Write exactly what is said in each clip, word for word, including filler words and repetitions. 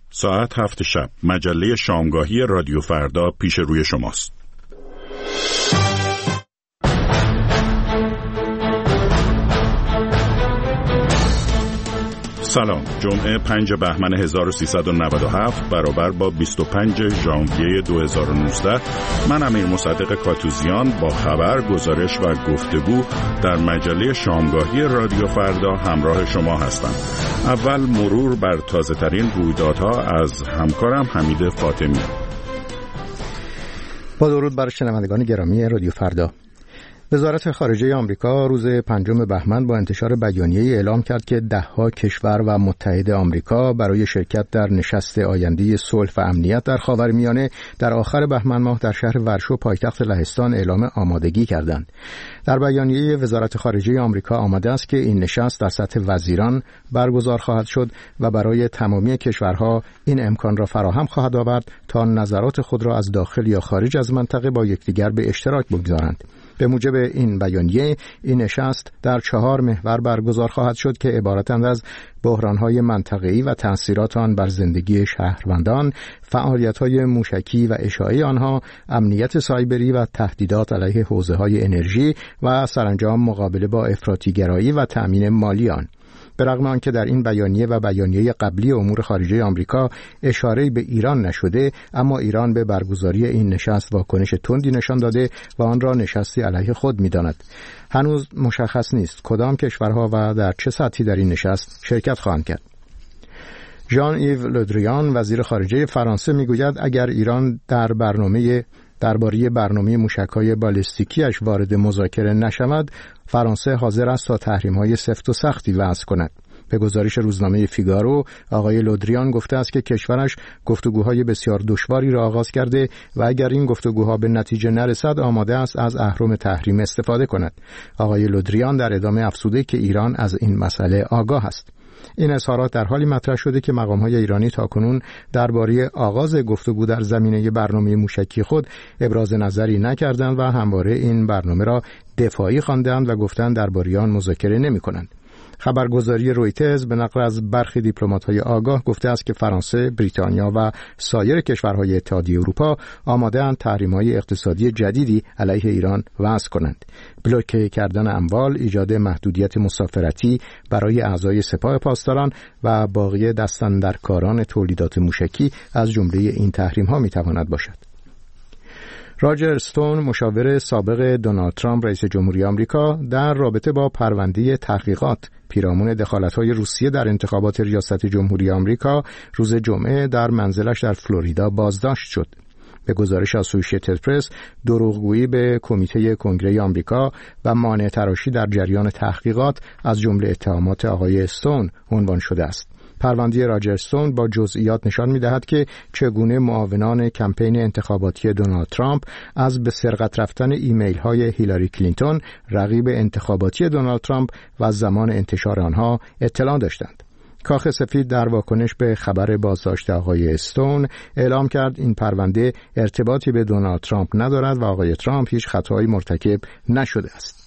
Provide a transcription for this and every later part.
ساعت هفت شب مجله شامگاهی رادیو فردا پیش روی شماست. سلام. جمعه پنج بهمن هزار و سیصد و نود و هفت برابر با بیست و پنج ژانویه دو هزار و نوزده. من امیر مصدق کاتوزیان با خبر، گزارش و گفتگو در مجله شامگاهی رادیو فردا همراه شما هستم. اول مرور بر تازه ترین رویدادها از همکارم حمید فاطمی. با درود بر شنوندگان گرامی رادیو فردا. وزارت خارجه آمریکا روز پنجم بهمن با انتشار بیانیه‌ای اعلام کرد که ده‌ها کشور و متحد آمریکا برای شرکت در نشست آینده صلح و امنیت در خاورمیانه در آخر بهمن ماه در شهر ورشو پایتخت لهستان اعلام آمادگی کردند. در بیانیه وزارت خارجه آمریکا آمده است که این نشست در سطح وزیران برگزار خواهد شد و برای تمامی کشورها این امکان را فراهم خواهد آورد تا نظرات خود را از داخل یا خارج از منطقه با یکدیگر به اشتراک بگذارند. به موجب این بیانیه، این نشست در چهار محور برگزار خواهد شد که عبارتند از بحران‌های منطقه‌ای و تأثیرات آن بر زندگی شهروندان، فعالیت‌های موشکی و اشاعه آنها، امنیت سایبری و تهدیدات علیه حوزه‌های انرژی و سرانجام مقابله با افراطی‌گرایی و تأمین مالی آن. برغم آنکه در این بیانیه و بیانیه قبلی امور خارجه آمریکا اشاره‌ای به ایران نشده، اما ایران به برگزاری این نشست واکنش تندی نشان داده و آن را نشستی علیه خود می‌داند. هنوز مشخص نیست کدام کشورها و در چه سطحی در این نشست شرکت خواهند کرد. ژان ایو لودریان وزیر خارجه فرانسه میگوید اگر ایران در برنامه درباره برنامه موشک‌های بالستیکیش وارد مذاکره نشود، فرانسه حاضر است تا تحریم‌های سفت و سختی وضع کند. به گزارش روزنامه فیگارو، آقای لودریان گفته است که کشورش گفتگوهای بسیار دشواری را آغاز کرده و اگر این گفتگوها به نتیجه نرسد آماده است از اهرم تحریم استفاده کند. آقای لودریان در ادامه افزوده که ایران از این مسئله آگاه است. این اظهارات در حالی مطرح شده که مقام‌های ایرانی تاکنون درباره آغاز گفتگو در زمینه برنامه موشکی خود ابراز نظری نکردند و همواره این برنامه را دفاعی خواندند و گفتند درباره آن مذاکره نمی‌کنند. خبرگزاری رویترز به نقل از برخی دیپلمات‌های آگاه گفته است که فرانسه، بریتانیا و سایر کشورهای اتحادیه اروپا آماده‌اند تحریم‌های اقتصادی جدیدی علیه ایران وضع کنند. بلوک کردن اموال، ایجاد محدودیت مسافرتی برای اعضای سپاه پاسداران و باقی دستاندرکاران تولیدات موشکی از جمله این تحریم‌ها می‌تواند باشد. راجر استون، مشاور سابق دونالد ترامپ رئیس جمهوری آمریکا، در رابطه با پرونده تحقیقات پیرامون دخالت‌های روسیه در انتخابات ریاست جمهوری آمریکا روز جمعه در منزلش در فلوریدا بازداشت شد. به گزارش اسوسییتد پرس، دروغگویی به کمیته کنگره آمریکا و مانع تراشی در جریان تحقیقات از جمله اتهامات آقای استون عنوان شده است. پرونده راجر استون با جزئیات نشان می‌دهد که چگونه معاونان کمپین انتخاباتی دونالد ترامپ از به سرقت رفتن ایمیل‌های هیلاری کلینتون رقیب انتخاباتی دونالد ترامپ و زمان انتشار آنها اطلاع داشتند. کاخ سفید در واکنش به خبر بازداشت آقای استون اعلام کرد این پرونده ارتباطی به دونالد ترامپ ندارد و آقای ترامپ هیچ خطایی مرتکب نشده است.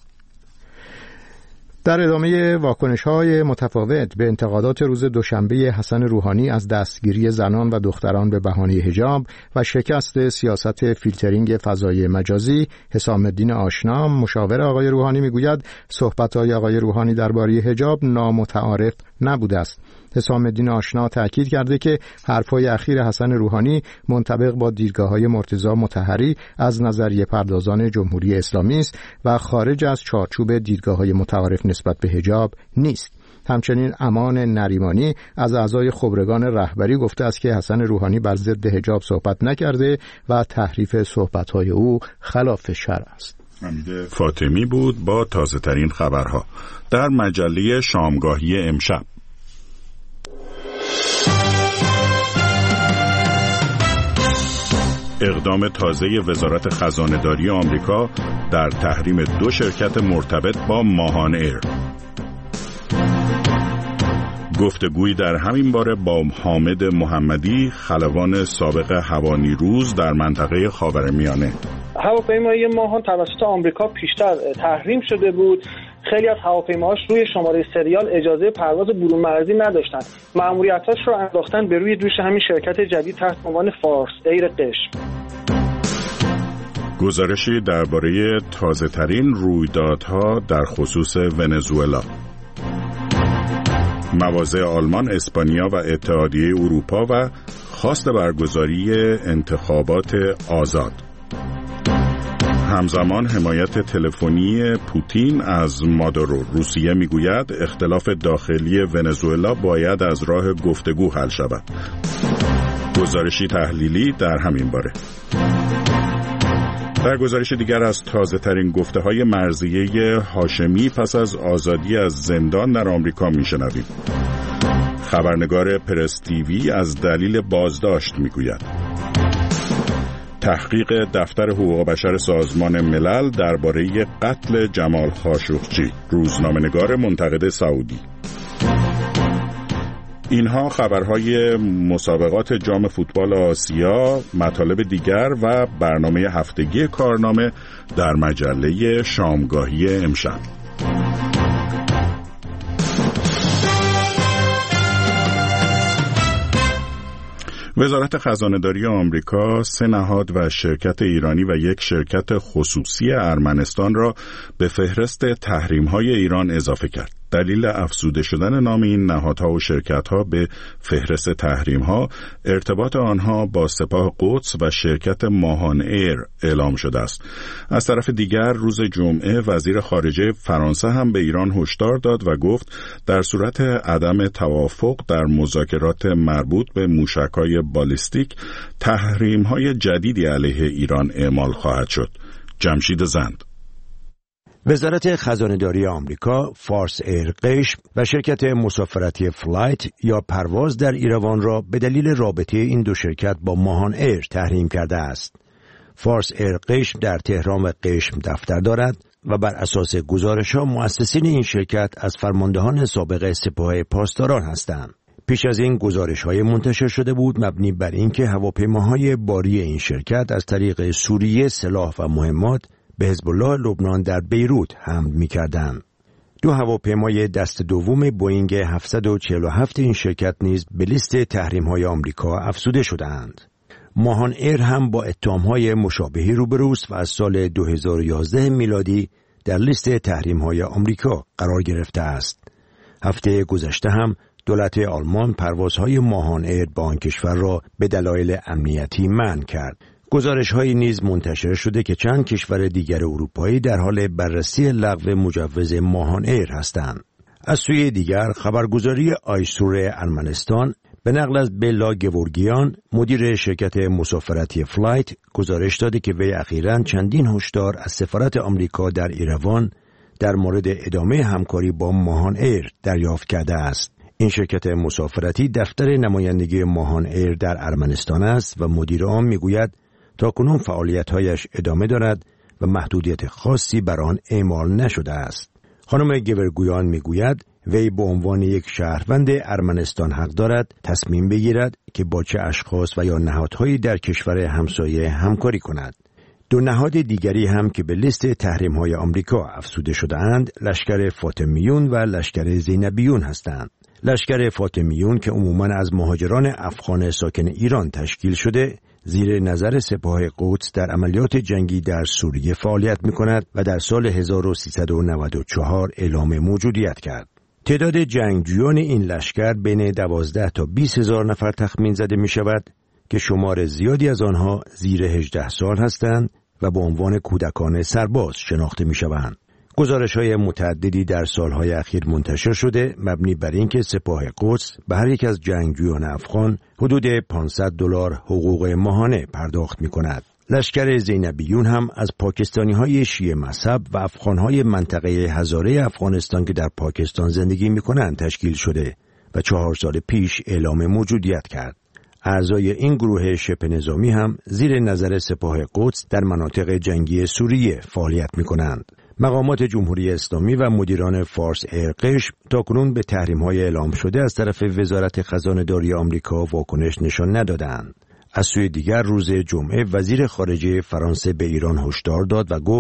در ادامه واکنش‌های متفاوت به انتقادات روز دوشنبه حسن روحانی از دستگیری زنان و دختران به بهانه حجاب و شکست سیاست فیلترینگ فضای مجازی، حسام الدین آشنا، مشاور آقای روحانی میگوید صحبت‌های آقای روحانی درباره حجاب نامتعارف نبوده است. حسام الدین آشنا تأکید کرده که حرف‌های اخیر حسن روحانی منطبق با دیدگاه‌های مرتضی مطهری از نظریه پردازان جمهوری اسلامی است و خارج از چارچوب دیدگاه‌های متعارف نسبت به حجاب نیست. همچنین امان نریمانی از اعضای خبرگان رهبری گفته است که حسن روحانی بر ضد حجاب صحبت نکرده و تحریف صحبت‌های او خلاف شرع است. حمید فاطمی بود با تازه ترین خبرها در مجله شامگاهی امشب. اقدام تازه وزارت خزانه‌داری آمریکا در تحریم دو شرکت مرتبط با ماهان ایر. گفتگویی در همین باره با حامد محمدی، خلبان سابق هوانیروز در منطقه خاورمیانه. هواپیمایی ماهان توسط آمریکا پیشتر تحریم شده بود خیلی از هواپیماهاش روی شماره سریال اجازه پرواز برون مرزی نداشتن. مأموریتاش رو انداختن به روی دوش همین شرکت جدید تحت عنوان فارس ایر قشم. گزارشی درباره تازه‌ترین رویدادها در خصوص ونزوئلا. مواضع آلمان، اسپانیا و اتحادیه اروپا و خواست برگزاری انتخابات آزاد. همزمان حمایت تلفنی پوتین از مادورو. روسیه میگوید اختلاف داخلی ونزوئلا باید از راه گفتگو حل شود. گزارشی تحلیلی در همین باره. در گزارش دیگر از تازه ترین گفته های مرضیه هاشمی پس از آزادی از زندان در آمریکا میشنویم. خبرنگار پرس تیوی از دلیل بازداشت میگوید. تحقیق دفتر حقوق بشر سازمان ملل درباره قتل جمال خاشقچی. روزنامه‌نگار منتقد سعودی. اینها خبرهای مسابقات جام فوتبال آسیا، مطالب دیگر و برنامه هفتگی کارنامه در مجله شامگاهی امشب. وزارت خزانه‌داری آمریکا سه نهاد و شرکت ایرانی و یک شرکت خصوصی ارمنستان را به فهرست تحریم‌های ایران اضافه کرد. دلیل افزوده شدن نام این نهادها و شرکت‌ها به فهرست تحریم‌ها ارتباط آنها با سپاه قدس و شرکت ماهان ایر اعلام شده است. از طرف دیگر روز جمعه وزیر خارجه فرانسه هم به ایران هشدار داد و گفت در صورت عدم توافق در مذاکرات مربوط به موشک‌های بالیستیک تحریم‌های جدیدی علیه ایران اعمال خواهد شد. جمشید زند. وزارت خزانه‌داری آمریکا فارس ایر قشم و شرکت مسافرتی فلایت یا پرواز در ایروان را به دلیل رابطه این دو شرکت با ماهان ایر تحریم کرده است. فارس ایر قشم در تهران و قشم دفتر دارد و بر اساس گزارش‌ها مؤسسین این شرکت از فرماندهان سابق سپاه پاسداران هستند. پیش از این گزارش‌های منتشر شده بود مبنی بر اینکه هواپیماهای باری این شرکت از طریق سوریه سلاح و مهمات به حزب الله لبنان در بیروت حمل می‌کردند. دو هواپیمای دست دوم بوئینگ هفتصد و چهل و هفت این شرکت نیز به لیست تحریم‌های آمریکا افزوده شده‌اند. ماهان ایر هم با اتهام‌های مشابهی روبروست و از سال دو هزار و یازده میلادی در لیست تحریم‌های آمریکا قرار گرفته است. هفته گذشته هم دولت آلمان پروازهای ماهان ایر با آن کشور را به دلایل امنیتی منع کرد. گزارش‌هایی نیز منتشر شده که چند کشور دیگر اروپایی در حال بررسی لغو مجوز ماهان ایر هستند. از سوی دیگر خبرگزاری آیسور ارمنستان به نقل از بلا گورگیان مدیر شرکت مسافرتی فلایت گزارش داده که وی اخیراً چندین هشدار از سفارت آمریکا در ایروان در مورد ادامه همکاری با ماهان ایر دریافت کرده است. این شرکت مسافرتی دفتر نمایندگی ماهان ایر در ارمنستان است و مدیر آن میگوید تاکنون فعالیت‌هایش ادامه دارد و محدودیت خاصی بر آن اعمال نشده است. خانم گورگیان میگوید وی به عنوان یک شهروند ارمنستان حق دارد تصمیم بگیرد که با چه اشخاص و یا نهادهایی در کشور همسایه همکاری کند. دو نهاد دیگری هم که به لیست تحریم‌های آمریکا افزوده شده‌اند لشکر فاطمیون و لشکر زینبیون هستند. لشکر فاطمیون که عموماً از مهاجران افغان ساکن ایران تشکیل شده زیر نظر سپاه قدس در عملیات جنگی در سوریه فعالیت می‌کند و در سال هزار و سیصد و نود و چهار اعلام موجودیت کرد. تعداد جنگجویان این لشکر بین دوازده تا بیست هزار نفر تخمین زده می‌شود که شمار زیادی از آنها زیر هجده سال هستند و به عنوان کودکان سرباز شناخته می‌شوند. گزارش‌های متعددی در سالهای اخیر منتشر شده مبنی بر اینکه سپاه قدس به هر یک از جنگجویان افغان حدود پانصد دلار حقوق ماهانه پرداخت می‌کند. لشکر زینبیون هم از پاکستانی‌های شیعه مذهب و افغان‌های منطقه هزاره افغانستان که در پاکستان زندگی می‌کنند تشکیل شده و چهار سال پیش اعلام موجودیت کرد. اعضای این گروه شبه نظامی هم زیر نظر سپاه قدس در مناطق جنگی سوریه فعالیت می‌کنند. مقامات جمهوری اسلامی و مدیران فارس ایر قشم تاکنون به تحریم‌های اعلام شده از طرف وزارت خزانه‌داری آمریکا واکنش نشان ندادند. از سوی دیگر روز جمعه وزیر خارجه فرانسه به ایران هشدار داد و گفت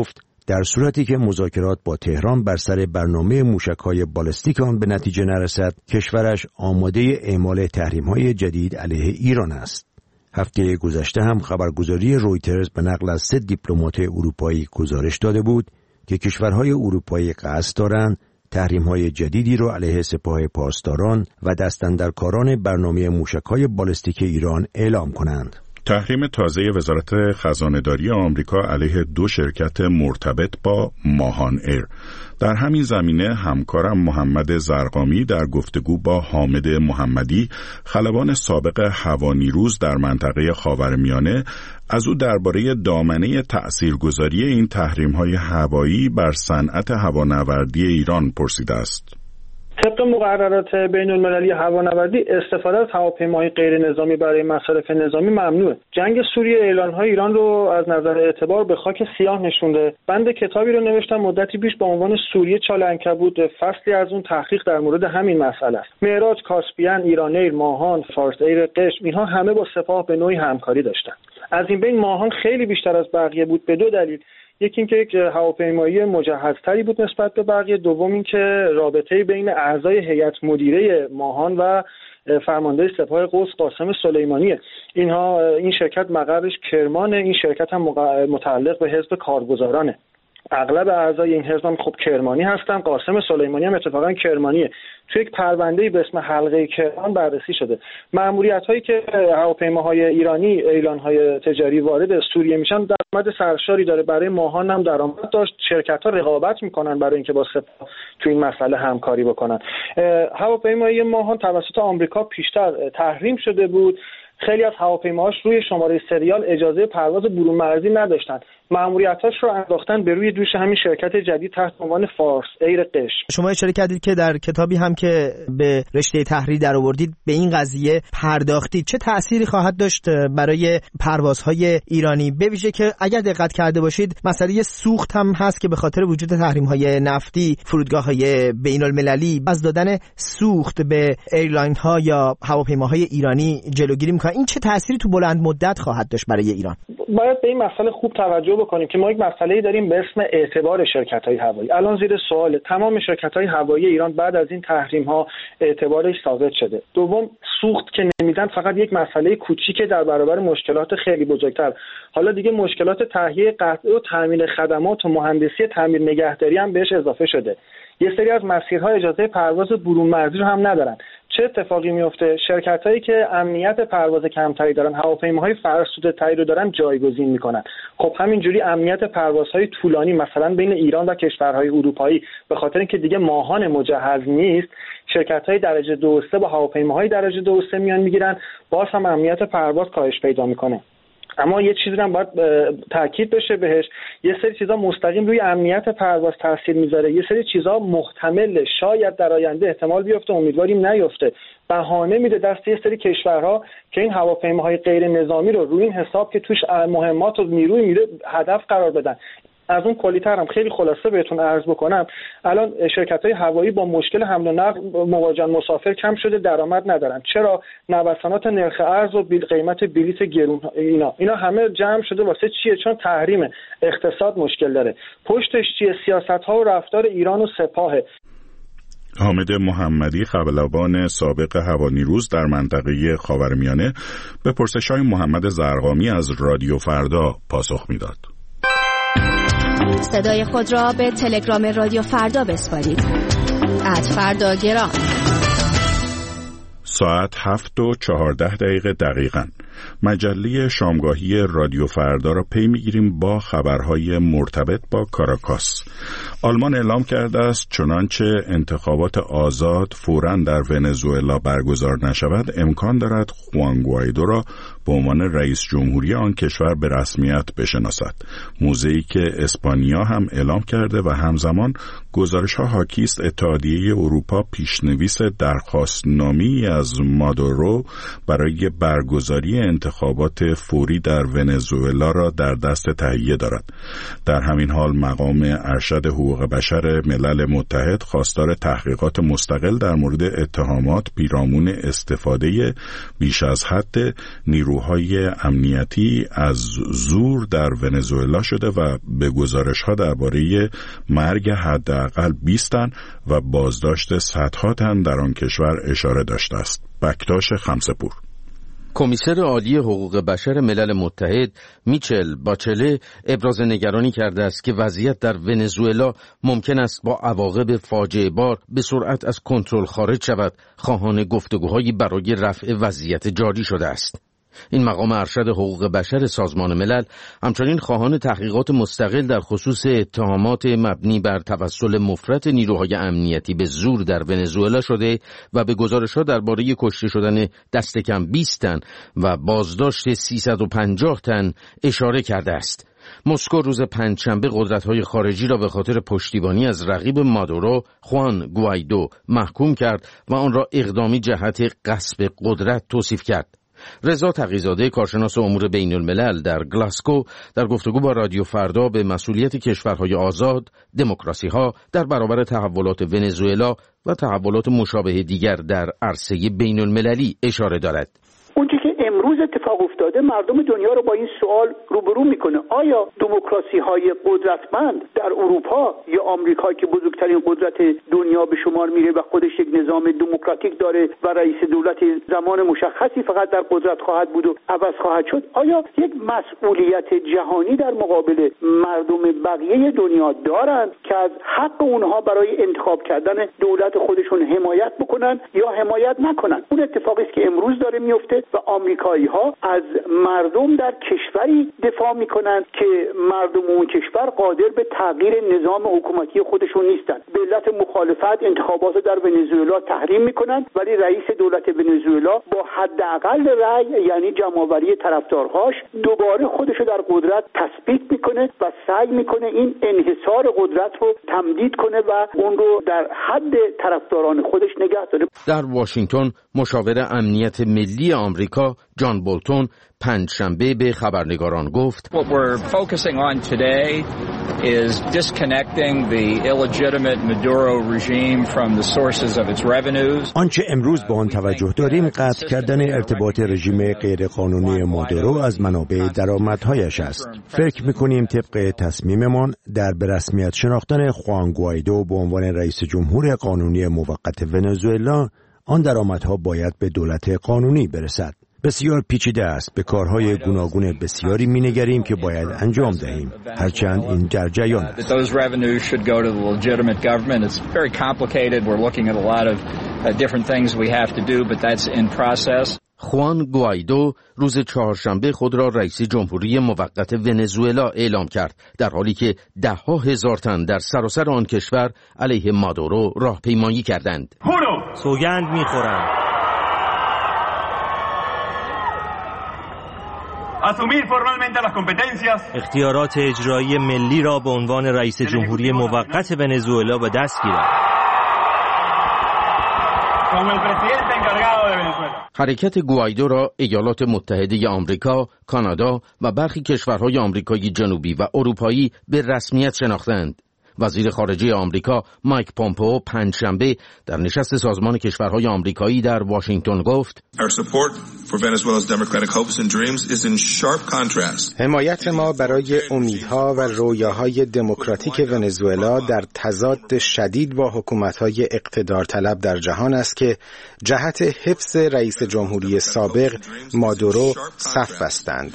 در صورتی که مذاکرات با تهران بر سر برنامه موشک‌های بالستیک آن به نتیجه نرسد، کشورش آماده اعمال تحریم‌های جدید علیه ایران است. هفته گذشته هم خبرگزاری رویترز به نقل از سه دیپلمات اروپایی گزارش داده بود که کشورهای اروپایی قصد دارند تحریم‌های جدیدی را علیه سپاه پاسداران و دستاندرکاران برنامه موشک‌های بالستیک ایران اعلام کنند. تحریم تازه وزارت خزانه‌داری آمریکا علیه دو شرکت مرتبط با ماهان ایر. در همین زمینه همکارم محمد زرقامی در گفتگو با حامد محمدی، خلبان سابق هوانیروز در منطقه خاورمیانه، از او درباره دامنه تأثیرگذاری این تحریم‌های هوایی بر صنعت هوانوردی ایران پرسیده است. طبق مقررات بین المللی هوانوردی، استفاده از هواپیماهای غیر نظامی برای مصارف نظامی ممنوعه. جنگ سوریه اعلان‌های ایران رو از نظر اعتبار به خاک سیاه نشونده. بند کتابی رو نوشتم مدتی پیش با عنوان سوریه چال عنکبوت، فصلی از اون تحقیق در مورد همین مسئله است. معراج، کاسپیان، ایران ایر، ماهان، فارس ایر قشم، اینها همه با سپاه به نوعی همکاری داشتن. از این بین ماهان خیلی بیشتر از بقیه بود به دو دلیل. یکی اینکه یک هواپیمایی مجهزتری بود نسبت به بقیه، دوم اینکه رابطه بین اعضای هیئت مدیره ماهان و فرمانده سپاه قدس قاسم سلیمانیه. اینها این شرکت مقرش کرمانه، این شرکت هم متعلق به حزب کارگزارانه. اغلب اعضای این حزب هم خب کرمانی هستن. قاسم سلیمانی هم اتفاقا کرمانیه. توی یک پرونده‌ای به اسم حلقه کرمان بررسی شده. مأموریت‌هایی که هواپیماهای ایرانی اعلان‌های تجاری وارد سوریه میشن درآمد سرشاری داره. برای ماهان هم درآمد داشت. شرکت‌ها رقابت میکنن برای اینکه با سپاه تو این مسئله همکاری بکنن. هواپیمای ماهان توسط آمریکا پیشتر تحریم شده بود. خیلی از هواپیماهاش روی شماره سریال اجازه پرواز برون مرزی نداشتن. مأموریتاش رو انداختن به روی دوش همین شرکت جدید تحت عنوان فارس ایر قشم. شما اشاره کردید که در کتابی هم که به رشته تحریر در آوردید به این قضیه پرداختید. چه تأثیری خواهد داشت برای پروازهای ایرانی؟ به ویژه که اگر دقت کرده باشید مسئله سوخت هم هست که به خاطر وجود تحریم‌های نفتی فرودگاه‌های بین‌المللی از دادن سوخت به ایرلاین ها یا هواپیماهای ایرانی جلوگیری می‌کنه. این چه تأثیری تو بلند مدت خواهد داشت برای ایران؟ باید به این مسئله خوب توجه بکنیم که ما یک مسئله‌ای داریم به اسم اعتبار شرکت‌های هوایی. الان زیر سوال تمام شرکت‌های هوایی ایران بعد از این تحریم‌ها اعتبارش ثابت شده. دوم، سوخت که نمیدن فقط یک مسئله کوچیکه در برابر مشکلات خیلی بزرگتر. حالا دیگه مشکلات تهیه قطعه و تامین خدمات و مهندسی تعمیر نگهداری هم بهش اضافه شده. یه سری از مسیرها اجازه پرواز برون مرزی رو هم ندارن. چه اتفاقی میفته؟ شرکتایی که امنیت پرواز کمتری دارن، هواپیماهای فرسوده‌تری رو دارن جایگزین میکنن. خب همینجوری امنیت پروازهای طولانی مثلا بین ایران و کشورهای اروپایی به خاطر اینکه دیگه ماهان مجهز نیست، شرکت‌های درجه دو و سه با هواپیماهای درجه دو و سه میان میگیرن، باز هم امنیت پرواز کاهش پیدا میکنه. اما یه چیزی هم باید تاکید بشه بهش، یه سری چیزا مستقیم روی امنیت پرواز تاثیر میذاره، یه سری چیزا محتمل شاید در آینده احتمال بیفته، امیدواریم نیفته، بهانه میده دست یه سری کشورها که این هواپیماهای غیر نظامی رو روی این حساب که توش مهمات و نیروی میره هدف قرار بدن. از اون کلی‌تر هم خیلی خلاصه بهتون عرض بکنم، الان شرکت‌های هوایی با مشکل حمل و نقل مواجهن، مسافر کم شده، درآمد ندارن. چرا؟ نوسانات نرخ ارز و قیمت بلیط گرون، اینا اینا همه جمع شده واسه چیه؟ چون تحریم اقتصاد مشکل داره. پشتش چیه؟ سیاست‌ها و رفتار ایران و سپاه. حامد محمدی، خلبان سابق هوانیروز در منطقه خاورمیانه، به پرسش‌های محمد زرقامی از رادیو فردا پاسخ میداد. صدای خود را به تلگرام رادیو فردا بسپارید. ات فردا گرام. ساعت هفت و چهارده دقیقه دقیقاً. مجله شامگاهی رادیو فردا را پی میگیریم با خبرهای مرتبط با کاراکاس. آلمان اعلام کرده است چنانچه انتخابات آزاد فوراً در ونزوئلا برگزار نشود، امکان دارد خوان گوایدو را به عنوان رئیس جمهوری آن کشور به رسمیت بشناسد. موضعی که اسپانیا هم اعلام کرده و همزمان گزارش‌ها حاکی است اتحادیه اروپا پیشنویس درخواستنامه‌ای از مادورو برای برگزاری انتخابات فوری در ونزوئلا را در دست تهیه دارد. در همین حال مقام ارشد حقوق بشر ملل متحد خواستار تحقیقات مستقل در مورد اتهامات پیرامون استفاده بیش از حد نیروهای امنیتی از زور در ونزوئلا شده و به گزارش‌ها درباره مرگ حداقل بیست تن و بازداشت صدها تن در آن کشور اشاره داشته است. بکتاش خمسه‌پور. کمیسر عالی حقوق بشر ملل متحد میچل باچله ابراز نگرانی کرده است که وضعیت در ونزوئلا ممکن است با عواقب فاجعه بار به سرعت از کنترل خارج شود، خواهان گفتگوهایی برای رفع وضعیت جاری شده است. این مقام ارشد حقوق بشر سازمان ملل همچنین خواهان تحقیقات مستقل در خصوص اتهامات مبنی بر توسل مفرط نیروهای امنیتی به زور در ونزوئلا شده و به گزارش‌ها درباره کشته شدن دست کم بیست تن و بازداشت سیصد و پنجاه تن اشاره کرده است. مسکو روز پنجشنبه قدرت‌های خارجی را به خاطر پشتیبانی از رقیب مادورو، خوان گوایدو، محکوم کرد و آن را اقدامی جهت غصب قدرت توصیف کرد. رضا تقی‌زاده کارشناس امور بین الملل در گلاسکو در گفتگو با رادیو فردا به مسئولیت کشورهای آزاد، دموکراسی‌ها در برابر تحولات ونزوئلا و تحولات مشابه دیگر در عرصه بین المللی اشاره دارد. اونچه که امروز اتفاق افتاده مردم دنیا رو با این سوال روبرو میکنه: آیا دموکراسی‌های قدرتمند در اروپا یا آمریکا که بزرگترین قدرت دنیا به شمار میره و خودش یک نظام دموکراتیک داره و رئیس دولت زمان مشخصی فقط در قدرت خواهد بود و عوض خواهد شد، آیا یک مسئولیت جهانی در مقابل مردم بقیه دنیا دارند که از حق اونها برای انتخاب کردن دولت خودشون حمایت بکنن یا حمایت نکنن؟ اون اتفاقی است که امروز داره میفته و آمریکایی ها از مردم در کشوری دفاع میکنند که مردم اون کشور قادر به تغییر نظام حکومتی خودشون نیستند. به علت مخالفت انتخابات در ونزوئلا تحریم میکنند، ولی رئیس دولت ونزوئلا با حداقل رأی یعنی جمع‌آوری طرفدارهاش دوباره خودش رو در قدرت تثبیت میکنه و سعی میکنه این انحصار قدرت رو تمدید کنه و اون رو در حد طرفداران خودش نگه داره. در واشنگتن مشاور امنیت ملی آمریکا جان بولتون پنجشنبه به خبرنگاران گفت: What we're focusing on today is disconnecting the illegitimate Maduro regime from the sources of its revenues. آنچه امروز به آن توجه داریم قطع کردن ارتباط رژیم غیرقانونی مادورو از منابع درآمدهایش است. فکر می‌کنیم طبق تصمیممان در به رسمیت شناختن خوان گوایدو به عنوان رئیس جمهور قانونی موقت ونزوئلا آن درآمدها باید به دولت قانونی برسد. بسیار پیچیده است. به کارهای گوناگون بسیاری می‌نگریم که باید انجام دهیم، هرچند این در جریان است. خوان گوایدو روز چهارشنبه خود را رئیس جمهوری موقت ونزوئلا اعلام کرد، در حالی که ده‌ها هزار تن در سراسر آن کشور علیه مادورو راهپیمایی کردند. سوگند می‌خورم اختیارات اجرایی ملی را به عنوان رئیس جمهوری موقت ونزوئلا به دست گیرم. حرکت گوایدو را ایالات متحده آمریکا، کانادا و برخی کشورهای آمریکای جنوبی و اروپایی به رسمیت شناختند. وزیر خارجه آمریکا مایک پومپئو پنجشنبه در نشست سازمان کشورهای آمریکایی در واشنگتن گفت: حمایت ما برای امیدها و رویاهای دموکراتیک ونزوئلا در تضاد شدید با حکومت‌های اقتدار طلب در جهان است که جهت حفظ رئیس جمهوری سابق مادورو صف بستند.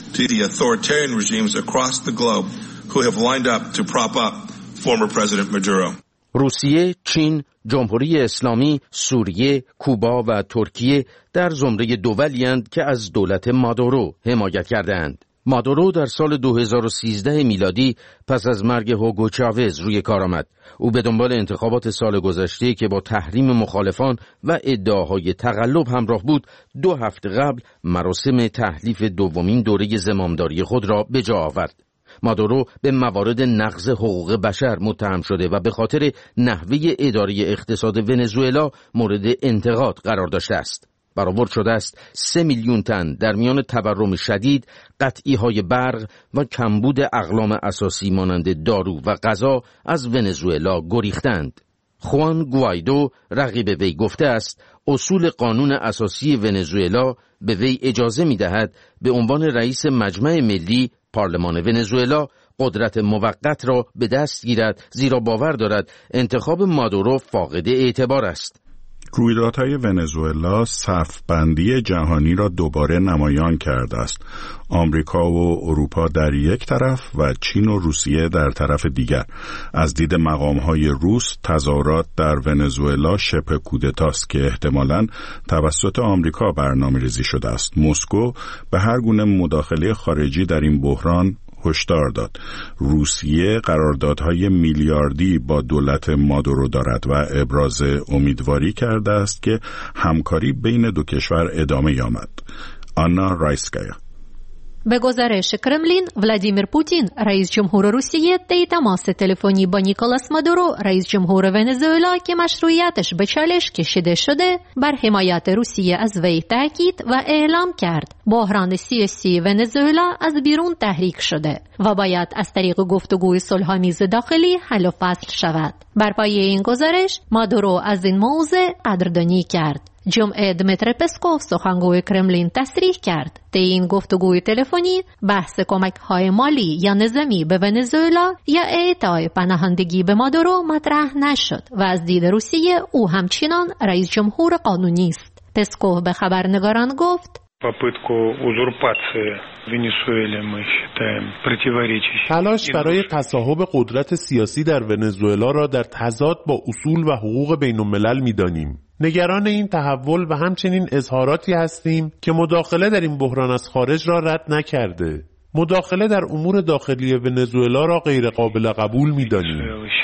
روسیه، چین، جمهوری اسلامی، سوریه، کوبا و ترکیه در زمره دولی‌اند که از دولت مادورو حمایت کردند. مادورو در سال دو هزار و سیزده میلادی پس از مرگ هوگو چاوز روی کار آمد. او به دنبال انتخابات سال گذشته که با تحریم مخالفان و ادعاهای تقلب همراه بود، دو هفته قبل مراسم تحلیف دومین دوره زمامداری خود را به جا آورد. مادورو به موارد نقض حقوق بشر متهم شده و به خاطر نحوه اداره اقتصاد ونزوئلا مورد انتقاد قرار داشته است. برآورد شده است سه میلیون تن در میان تورم شدید، قطعی‌های برق و کمبود اقلام اساسی مانند دارو و غذا از ونزوئلا گریختند. خوان گوایدو رقیب وی گفته است اصول قانون اساسی ونزوئلا به وی اجازه می‌دهد به عنوان رئیس مجمع ملی پارلمان ونزوئلا قدرت موقت را به دست گیرد، زیرا باور دارد انتخاب مادورو فاقد اعتبار است. رویدادهای ونزوئلا صف‌بندی جهانی را دوباره نمایان کرده است. آمریکا و اروپا در یک طرف و چین و روسیه در طرف دیگر. از دید مقام‌های روس، تظاهرات در ونزوئلا شبه کودتاست که احتمالاً توسط آمریکا برنامه‌ریزی شده است. مسکو به هر گونه مداخله خارجی در این بحران هشدار داد. روسیه قراردادهای میلیاردی با دولت مادورو دارد و ابراز امیدواری کرده است که همکاری بین دو کشور ادامه یابد. آنا رایسکایا. به گزارش کرملین، ولادیمیر پوتین رئیس جمهور روسیه طی تماس تلفنی با نیکولاس مادورو رئیس جمهور ونزوئلا که مشروعیتش به چالش کشیده شده بر حمایت روسیه از وی تاکید و اعلام کرد بحران سیاسی ونزوئلا از بیرون تحریک شده و باید از طریق گفتگوی صلح‌آمیز داخلی حل و فصل شود. بر پایه این گزارش مادورو از این موضوع قدردانی کرد. جمعه دمیتر پسکوف سخنگوی کرملین تصریح کرد طی این گفتگوی تلفنی بحث کمک‌های مالی یا نظامی به ونزوئلا یا اعطای پناهندگی به مادورو مطرح نشد و از دید روسیه او همچنان رئیس جمهور قانونی است. پسکوف به خبرنگاران گفت تلاش برای تصاحب قدرت سیاسی در ونزوئلا را در تضاد با اصول و حقوق بین الملل می‌دانیم. نگران این تحول و همچنین اظهاراتی هستیم که مداخله در این بحران از خارج را رد نکرده. مداخله در امور داخلی ونزوئلا را غیر قابل قبول می‌دانیم.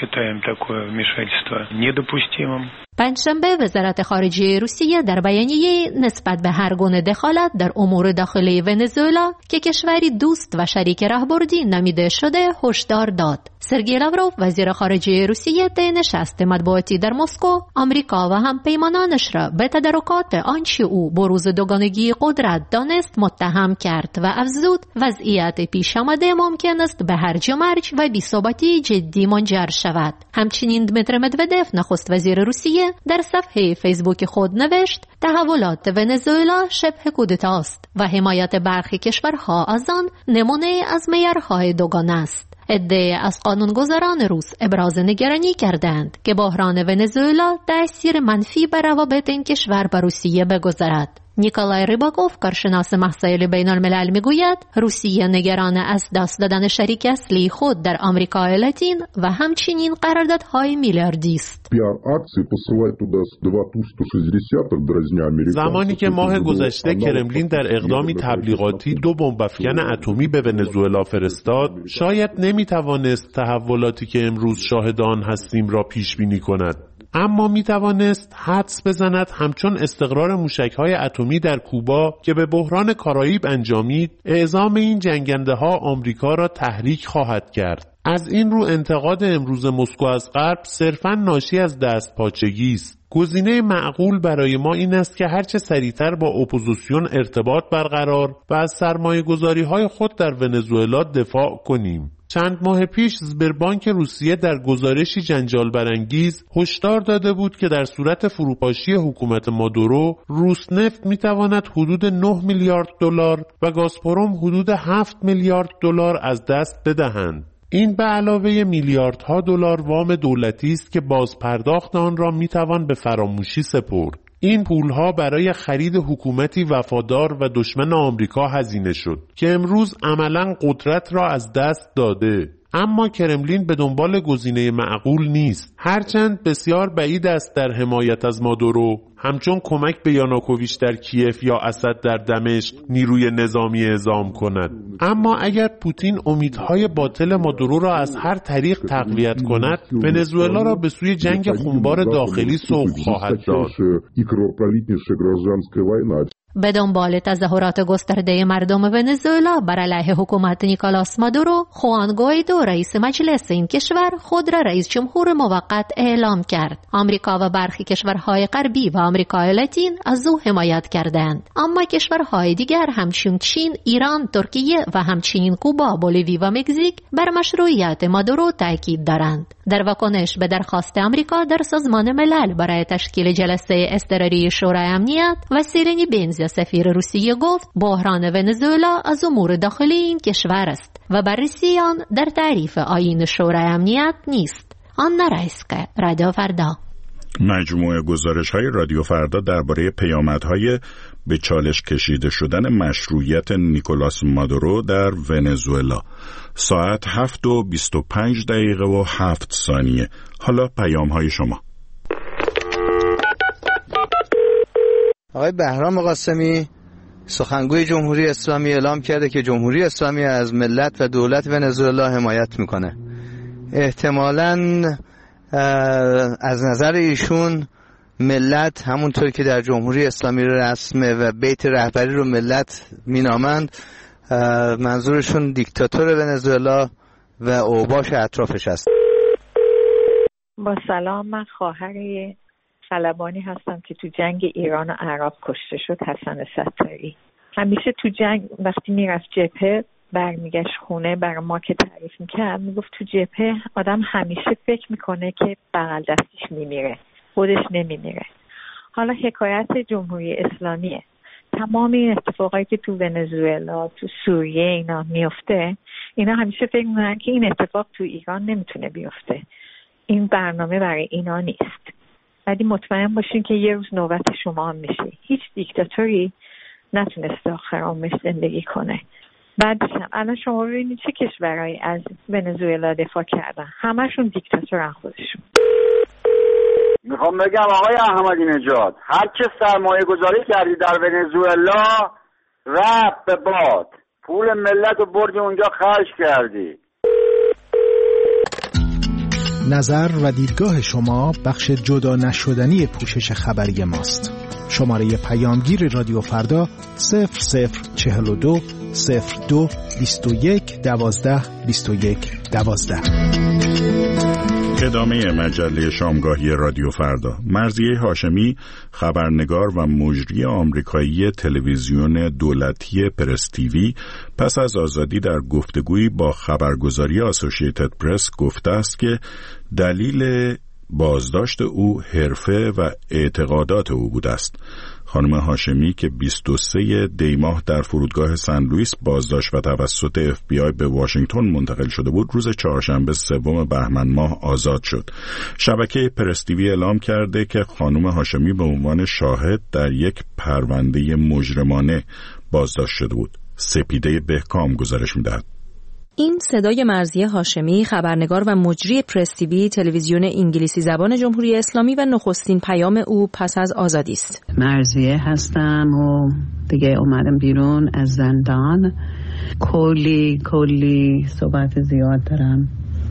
پنجشنبه وزارت خارجه روسیه در بیانیه نسبت به هر گونه دخالت در امور داخلی ونزوئلا که کشوری دوست و شریک راهبردی نامیده شده هشدار داد. سرگئی لاوروف وزیر خارجه روسیه طی نشست مطبوعاتی در مسکو آمریکا و همپیمانانش را به تدارکات آنچه او بروز دوگانگی قدرت دانست متهم کرد و افزود وضعیت پیش آمده ممکن است به هرج و مرج و بی‌ثباتی جدی منجر شود. همچنین دمیتر مدودف نخست وزیر روسیه در صفحه فیسبوک خود نوشت تحولات ونزوئلا شبه کودتاست و حمایت برخی کشورها از آن نمونه از معیارهای دوگانه است. عده‌ای از قانونگذاران روس ابراز نگرانی کردند که بحران ونزوئلا تأثیر منفی بر روابط این کشور با روسیه بگذارد. نیکولای ریباکوف کارشناس مسائل بین الملل میگوید روسیه نگران از دست دادن شریک اصلی خود در آمریکای لاتین و همچنین قراردادهای میلیاردی است. زمانی که ماه گذشته کرملین در اقدامی تبلیغاتی دو بمب افکن اتمی به ونزوئلا فرستاد، شاید نمیتوانست تحولاتی که امروز شاهد آن هستیم را پیش بینی کند. اما می توانست حدس بزند همچون استقرار موشک‌های اتمی در کوبا که به بحران کارائیب انجامید، اعزام این جنگنده ها آمریکا را تحریک خواهد کرد. از این رو انتقاد امروز مسکو از غرب صرفاً ناشی از دستپاچگی است. گزینه معقول برای ما این است که هرچه سریعتر با اپوزیسیون ارتباط برقرار و از سرمایه‌گذاری‌های خود در ونزوئلا دفاع کنیم. چند ماه پیش زبربانک روسیه در گزارشی جنجال برانگیز هشدار داده بود که در صورت فروپاشی حکومت مادورو، روسنفت میتواند حدود نه میلیارد دلار و گازپروم حدود هفت میلیارد دلار از دست بدهند. این به علاوه میلیاردها دلار وام دولتی است که باز پرداخت آن را میتوان به فراموشی سپرد. این پولها برای خرید حکومتی وفادار و دشمن آمریکا هزینه شد که امروز عملاً قدرت را از دست داده. اما کرملین به دنبال گزینه معقول نیست. هرچند بسیار بعید است در حمایت از مادورو، همچون کمک به یانوکوویچ در کیف یا اسد در دمشق نیروی نظامی اعزام کند. اما اگر پوتین امیدهای باطل مادورو را از هر طریق تقویت کند، ونزوئلا را به سوی جنگ خونبار داخلی سوق خواهد داد. به دنبال تظاهرات گسترده مردم ونزوئلا بر علیه حکومت نیکولاس مادورو، خوان گوایدو رئیس مجلس این کشور خود را رئیس جمهور موقت اعلام کرد. آمریکا و برخی کشورهای غربی و آمریکای لاتین از او حمایت کردند، اما کشورهای دیگر همچون چین، ایران، ترکیه و همچنین کوبا، بولیوی و مکزیک بر مشروعیت مادورو تاکید دارند. در واکنش به درخواست آمریکا در سازمان ملل برای تشکیل جلسه اضطراری شورای امنیت، وسیله‌ای بنز سفیر روسیه گفت بحران ونزوئلا از امور داخلی این کشور است و بررسی آن در تعریف آیین شورای امنیت نیست. آنا رایسکا، رادیو فردا. مجموعه گزارش‌های رادیو فردا درباره پیامدهای به چالش کشیده شدن مشروعیت نیکولاس مادورو در ونزوئلا. ساعت هفت و بیست و پنج دقیقه و هفت ثانیه. حالا پیام‌های شما. آقای بهرام قاسمی، سخنگوی جمهوری اسلامی، اعلام کرده که جمهوری اسلامی از ملت و دولت ونزوئلا حمایت میکنه. احتمالاً از نظر ایشون ملت همونطور که در جمهوری اسلامی رسمه و بیت رهبری رو ملت مینامند، منظورشون دیکتاتور ونزوئلا و اوباش اطرافش است. با سلام، من خواهر خلبانی هستم که تو جنگ ایران و عراق کشته شد، حسن ستاری. همیشه تو جنگ وقتی میرفت جبهه برمیگشت خونه برای ما که تعریف میکرد، میگفت تو جبهه آدم همیشه فکر میکنه که بغل دستش میمیره، خودش نمیمیره. حالا حکایت جمهوری اسلامیه. تمام این اتفاقایی که تو ونزوئلا، تو سوریه اینا میفته، اینا همیشه فکر میکنن که این اتفاق تو ایران نمیتونه بیفته، این برنامه برای اینا نیست. ولی مطمئن باشین که یه روز نوبت شما هم میشه. هیچ دیکتاتوری نتونسته آخر عمرش زندگی کنه. بعدش هم الان شما ببینید چه کشورهایی از ونزوئلا دفاع کردن، همشون دیکتاتورن خودشون. میخوام بگم آقای احمدی نژاد، هر چه سرمایه گذاری کردی در ونزوئلا رفت به باد، پول ملت رو بردی اونجا خرج کردی. نظر و دیدگاه شما بخش جدا نشدنی پوشش خبری ماست. شماره پیامگیر رادیو فردا صفر صفر چهل و دو صفر دو بیست و یک دوازده بیست و یک دوازده. ادامه مجله شامگاهی رادیو فردا. مرضیه هاشمی، خبرنگار و مجری آمریکایی تلویزیون دولتی پرس تیوی، پس از آزادی در گفتگویی با خبرگزاری آسوشیتد پرس گفته است که دلیل بازداشت او حرفه و اعتقادات او بوده است. خانم هاشمی که بیست و سه دی ماه در فرودگاه سن لوئیس بازداشت و توسط اف بی آی به واشنگتن منتقل شده بود، روز چهارشنبه سوم بهمن ماه آزاد شد. شبکه پرس تیوی اعلام کرده که خانم هاشمی به عنوان شاهد در یک پرونده مجرمانه بازداشت شده بود. سپیده بهکام گزارش می‌دهد. این صدای مرضیه هاشمی، خبرنگار و مجری پرس تیوی تلویزیون انگلیسی زبان جمهوری اسلامی و نخستین پیام او پس از آزادی است. مرضیه هستم و دیگه اومدم بیرون از زندان. کلی کلی صحبت زیاد دارم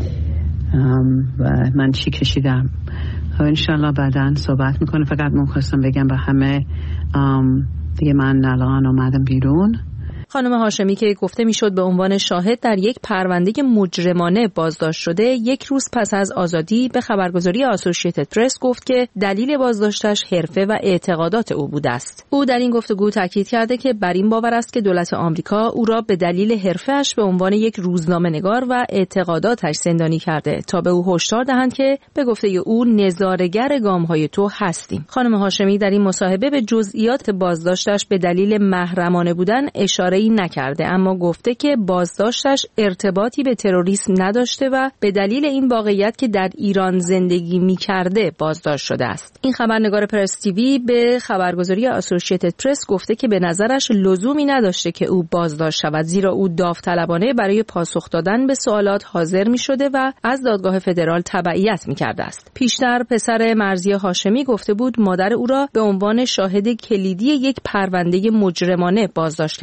و من چی کشیدم. انشالله بعداً صحبت میکنه. فقط من خواستم بگم به همه دیگه من الان اومدم بیرون. خانم هاشمی که گفته میشد به عنوان شاهد در یک پرونده مجرمانه بازداشت شده، یک روز پس از آزادی به خبرگزاری آسوشیتد پرس گفت که دلیل بازداشتش حرفه و اعتقادات او بوده است. او در این گفتگو تاکید کرده که بر این باور است که دولت آمریکا او را به دلیل حرفه‌اش به عنوان یک روزنامه‌نگار و اعتقاداتش زندانی کرده تا به او هشدار دهند که به گفته او نظاره‌گر گام‌های تو هستیم. خانم هاشمی در این مصاحبه به جزئیات بازداشتش به دلیل محرمانه بودن اشاره نکرده، اما گفته که بازداشتش ارتباطی به تروریسم نداشته و به دلیل این واقعیت که در ایران زندگی می‌کرده بازداشت شده است. این خبرنگار پرس تیوی به خبرگزاری آسوشیتد پرس گفته که به نظرش لزومی نداشته که او بازداشت شود، زیرا او داوطلبانه برای پاسخ دادن به سوالات حاضر می‌شده و از دادگاه فدرال تبعیت می‌کرده است. پیشتر پسر مرضیه هاشمی گفته بود مادر او را به عنوان شاهد کلیدی یک پرونده مجرمانه بازداشت کردند.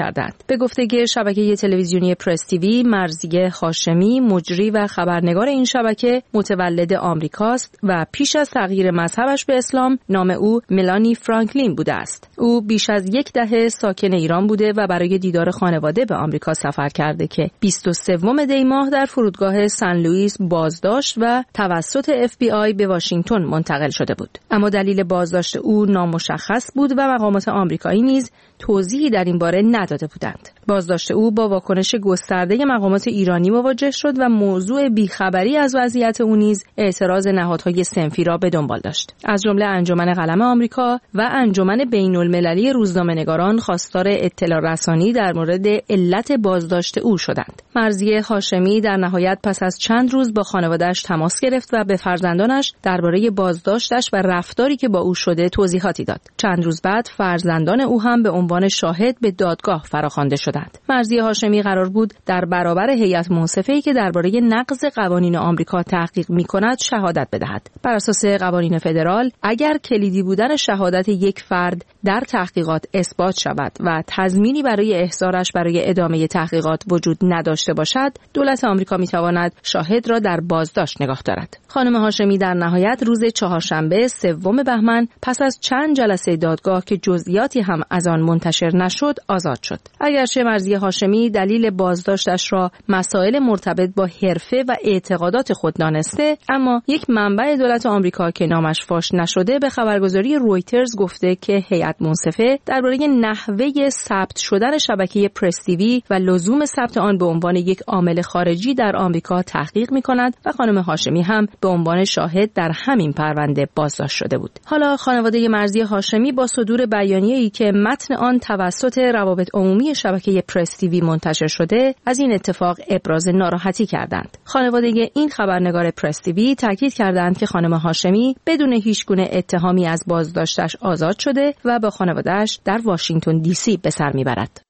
به گفته شبکه تلویزیونی پرس تیوی، مرضیه هاشمی، مجری و خبرنگار این شبکه، متولد آمریکاست و پیش از تغییر مذهبش به اسلام نام او ملانی فرانکلین بوده است. او بیش از یک دهه ساکن ایران بوده و برای دیدار خانواده به آمریکا سفر کرده که بیست و سوم دی ماه در فرودگاه سن لوئیس بازداشت و توسط اف بی آی به واشنگتن منتقل شده بود. اما دلیل بازداشت او نامشخص بود و مقامات آمریکایی نیز توضیحی در این باره نداده بودند. بازداشت او با واکنش گسترده مقامات ایرانی مواجه شد و موضوع بیخبری از وضعیت او نیز اعتراض نهادهای صنفی را به دنبال داشت. از جمله انجمن قلم آمریکا و انجمن بین‌المللی روزنامه‌نگاران خواستار اطلاع رسانی در مورد علت بازداشت او شدند. مرضیه هاشمی در نهایت پس از چند روز با خانواده‌اش تماس گرفت و به فرزندانش درباره بازداشتش و رفتاری که با او شده توضیحاتی داد. چند روز بعد فرزندان او هم به عنوان شاهد به دادگاه فراخوانده شدند. مرضیه هاشمی قرار بود در برابر هیئت منصفه‌ای که درباره نقض قوانین آمریکا تحقیق می‌کند شهادت بدهد. بر اساس قوانین فدرال، اگر کلیدی بودن شهادت یک فرد در تحقیقات اثبات شود و تضمینی برای احضارش برای ادامه تحقیقات وجود نداشته باشد، دولت آمریکا می‌تواند شاهد را در بازداشت نگاه دارد. خانم هاشمی در نهایت روز چهارشنبه سوم بهمن پس از چند جلسه دادگاه که جزئیاتی هم از آن منتشر نشد آزاد شد. اگرچه مرضیه هاشمی دلیل بازداشتش را مسائل مرتبط با حرفه و اعتقادات خود دانسته، اما یک منبع دولت آمریکا که نامش فاش نشده به خبرگزاری رویترز گفته که هیئت منصفه درباره نحوه ثبت شدن شبکه پرس تیوی و لزوم ثبت آن به عنوان یک عامل خارجی در آمریکا تحقیق می‌کند و خانم هاشمی هم به عنوان شاهد در همین پرونده بازداشت شده بود. حالا خانواده مرضیه هاشمی با صدور بیانیه‌ای که متن آن توسط روابط عمومی شبکه پرس تیوی منتشر شده از این اتفاق ابراز ناراحتی کردند. خانواده این خبرنگار پرس تیوی تاکید کردند که خانم هاشمی بدون هیچگونه اتهامی از بازداشتش آزاد شده و با خانواده‌اش در واشنگتن دی سی به سر میبرد.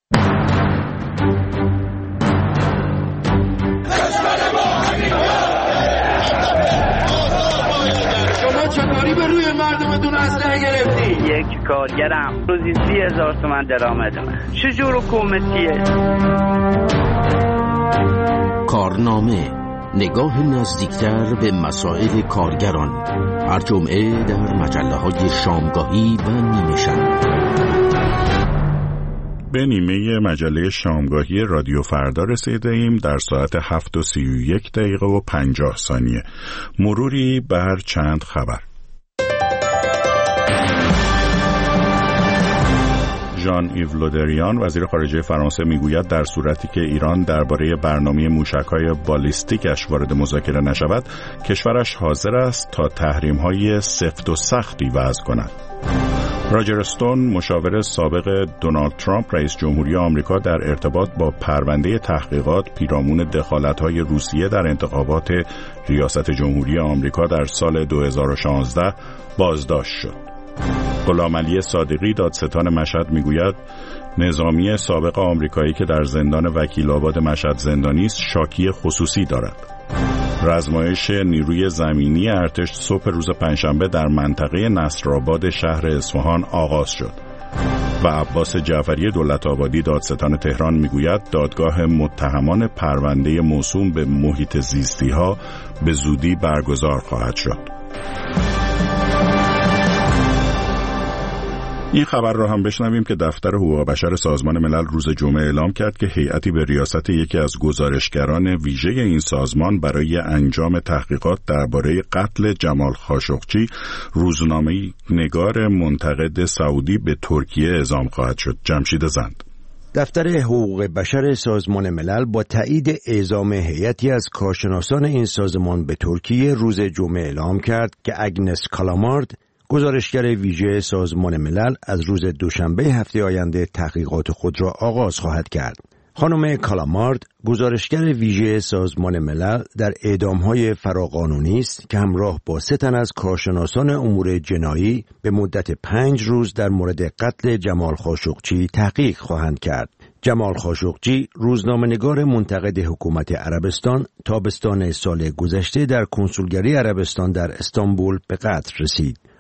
چطوری به روی مردمتون اسلحه گرفتی؟ یک کارگرم روزی سی هزار تومن درآمدمه. چجور حکومتیه؟ کارنامه، نگاه نزدیکتر به مسائل کارگران، هر جمعه در مجله‌های شامگاهی و نیمه شب. به نیمه مجله شامگاهی رادیو فردا رسیده ایم در ساعت هفت و سی و یک دقیقه و پنجاه ثانیه. مروری بر چند خبر. ژان ایو لودریان وزیر خارجه فرانسه میگوید در صورتی که ایران درباره برنامه موشک‌های بالیستیکش وارد مذاکره نشود، کشورش حاضر است تا تحریم‌های سفت و سختی وضع کند. راجر استون مشاور سابق دونالد ترامپ رئیس جمهوری آمریکا در ارتباط با پرونده تحقیقات پیرامون دخالت‌های روسیه در انتخابات ریاست جمهوری آمریکا در سال دو هزار و شانزده بازداشت شد. غلامعلی صادقی دادستان مشهد میگوید نظامی سابق آمریکایی که در زندان وکیل آباد مشهد زندانی است شاکی خصوصی دارد. رزمایش نیروی زمینی ارتش صبح روز پنجشنبه در منطقه نصرآباد شهر اصفهان آغاز شد و عباس جعفری دولت آبادی دادستان تهران میگوید دادگاه متهمان پرونده موسوم به محیط زیستی ها به زودی برگزار خواهد شد. این خبر را هم بشنویم که دفتر حقوق بشر سازمان ملل روز جمعه اعلام کرد که هیئتی به ریاست یکی از گزارشگران ویژه این سازمان برای انجام تحقیقات درباره قتل جمال خاشقچی روزنامه‌نگار منتقد سعودی به ترکیه اعزام خواهد شد. جمشید زند. دفتر حقوق بشر سازمان ملل با تایید اعزام هیئتی از کارشناسان این سازمان به ترکیه روز جمعه اعلام کرد که اگنس کالامارد گزارشگر ویژه سازمان ملل از روز دوشنبه هفته آینده تحقیقات خود را آغاز خواهد کرد. خانم کالامارد گزارشگر ویژه سازمان ملل در اعدام‌های فراقانونی است که همراه با سه تن از کارشناسان امور جنایی به مدت پنج روز در مورد قتل جمال خاشقچی تحقیق خواهند کرد. جمال خاشقچی روزنامه‌نگار منتقد حکومت عربستان تابستان سال گذشته در کنسولگری عربستان در استانبول به قتل رسید.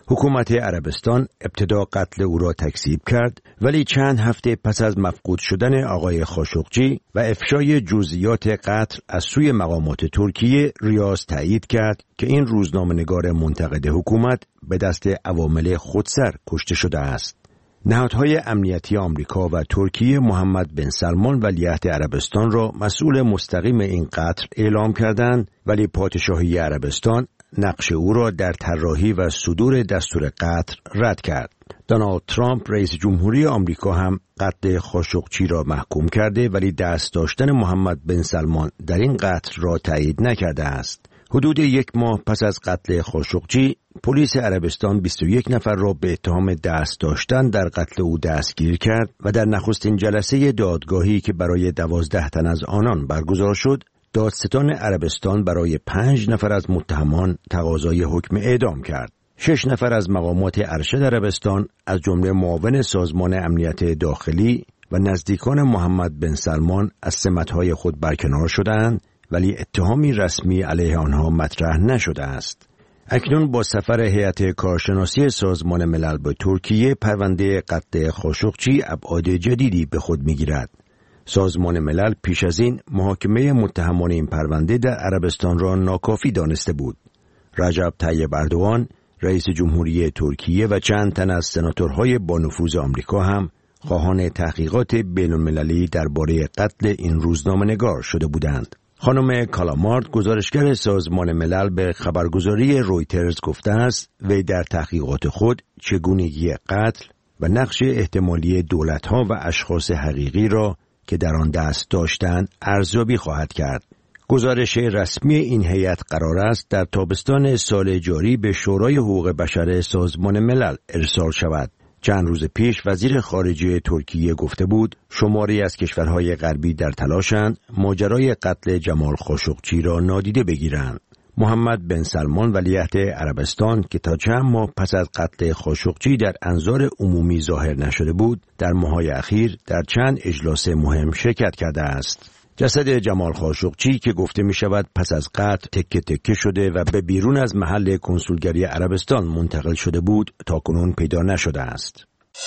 حکومت عربستان ابتدا قتل او را تکذیب کرد، ولی چند هفته پس از مفقود شدن آقای خاشقچی و افشای جزئیات قتل از سوی مقامات ترکیه، ریاض تایید کرد که این روزنامه‌نگار منتقد حکومت به دست عوامل خودسر کشته شده است. نهادهای امنیتی آمریکا و ترکیه محمد بن سلمان ولیعهد عربستان را مسئول مستقیم این قتل اعلام کردند، ولی پادشاهی عربستان نقش او را در طراحی و صدور دستور قتل رد کرد. دونالد ترامپ رئیس جمهوری آمریکا هم قتل خاشقچی را محکوم کرده، ولی دست داشتن محمد بن سلمان در این قتل را تایید نکرده است. حدود یک ماه پس از قتل خاشقچی، پلیس عربستان بیست و یک نفر را به اتهام دست داشتن در قتل او دستگیر کرد و در نخستین جلسه دادگاهی که برای دوازده تن از آنان برگزار شد، دادستان عربستان برای پنج نفر از متهمان تقاضای حکم اعدام کرد. شش نفر از مقامات ارشد عربستان از جمله معاون سازمان امنیت داخلی و نزدیکان محمد بن سلمان از سمت‌های خود برکنار شدند، ولی اتهامی رسمی علیه آنها مطرح نشده است. اکنون با سفر هیئت کارشناسی سازمان ملل به ترکیه، پرونده قتل خاشقچی ابعاد جدیدی به خود می‌گیرد. سازمان ملل پیش از این محاکمه متهمان این پرونده در عربستان را ناکافی دانسته بود. رجب طیب اردوغان، رئیس جمهوری ترکیه و چند تن از سناتورهای با نفوذ آمریکا هم خواهان تحقیقات بین‌المللی درباره قتل این روزنامه‌نگار شده بودند. خانم کالامارد، گزارشگر سازمان ملل، به خبرگزاری رویترز گفته است وی در تحقیقات خود چگونگی قتل و نقش احتمالی دولت‌ها و اشخاص حقیقی را که در آن دست داشتند ارزیابی خواهد کرد. گزارش رسمی این هیئت قرار است در تابستان سال جاری به شورای حقوق بشر سازمان ملل ارسال شود. چند روز پیش وزیر خارجه ترکیه گفته بود شماری از کشورهای غربی در تلاشند ماجرای قتل جمال خاشقچی را نادیده بگیرند. محمد بن سلمان ولیعهد عربستان که تا چند ماه پس از قتل خاشقچی در انظار عمومی ظاهر نشده بود، در ماه‌های اخیر در چند اجلاس مهم شرکت کرده است. جسد جمال خاشقچی که گفته می شود پس از قتل تکه تکه شده و به بیرون از محل کنسولگری عربستان منتقل شده بود، تاکنون پیدا نشده است.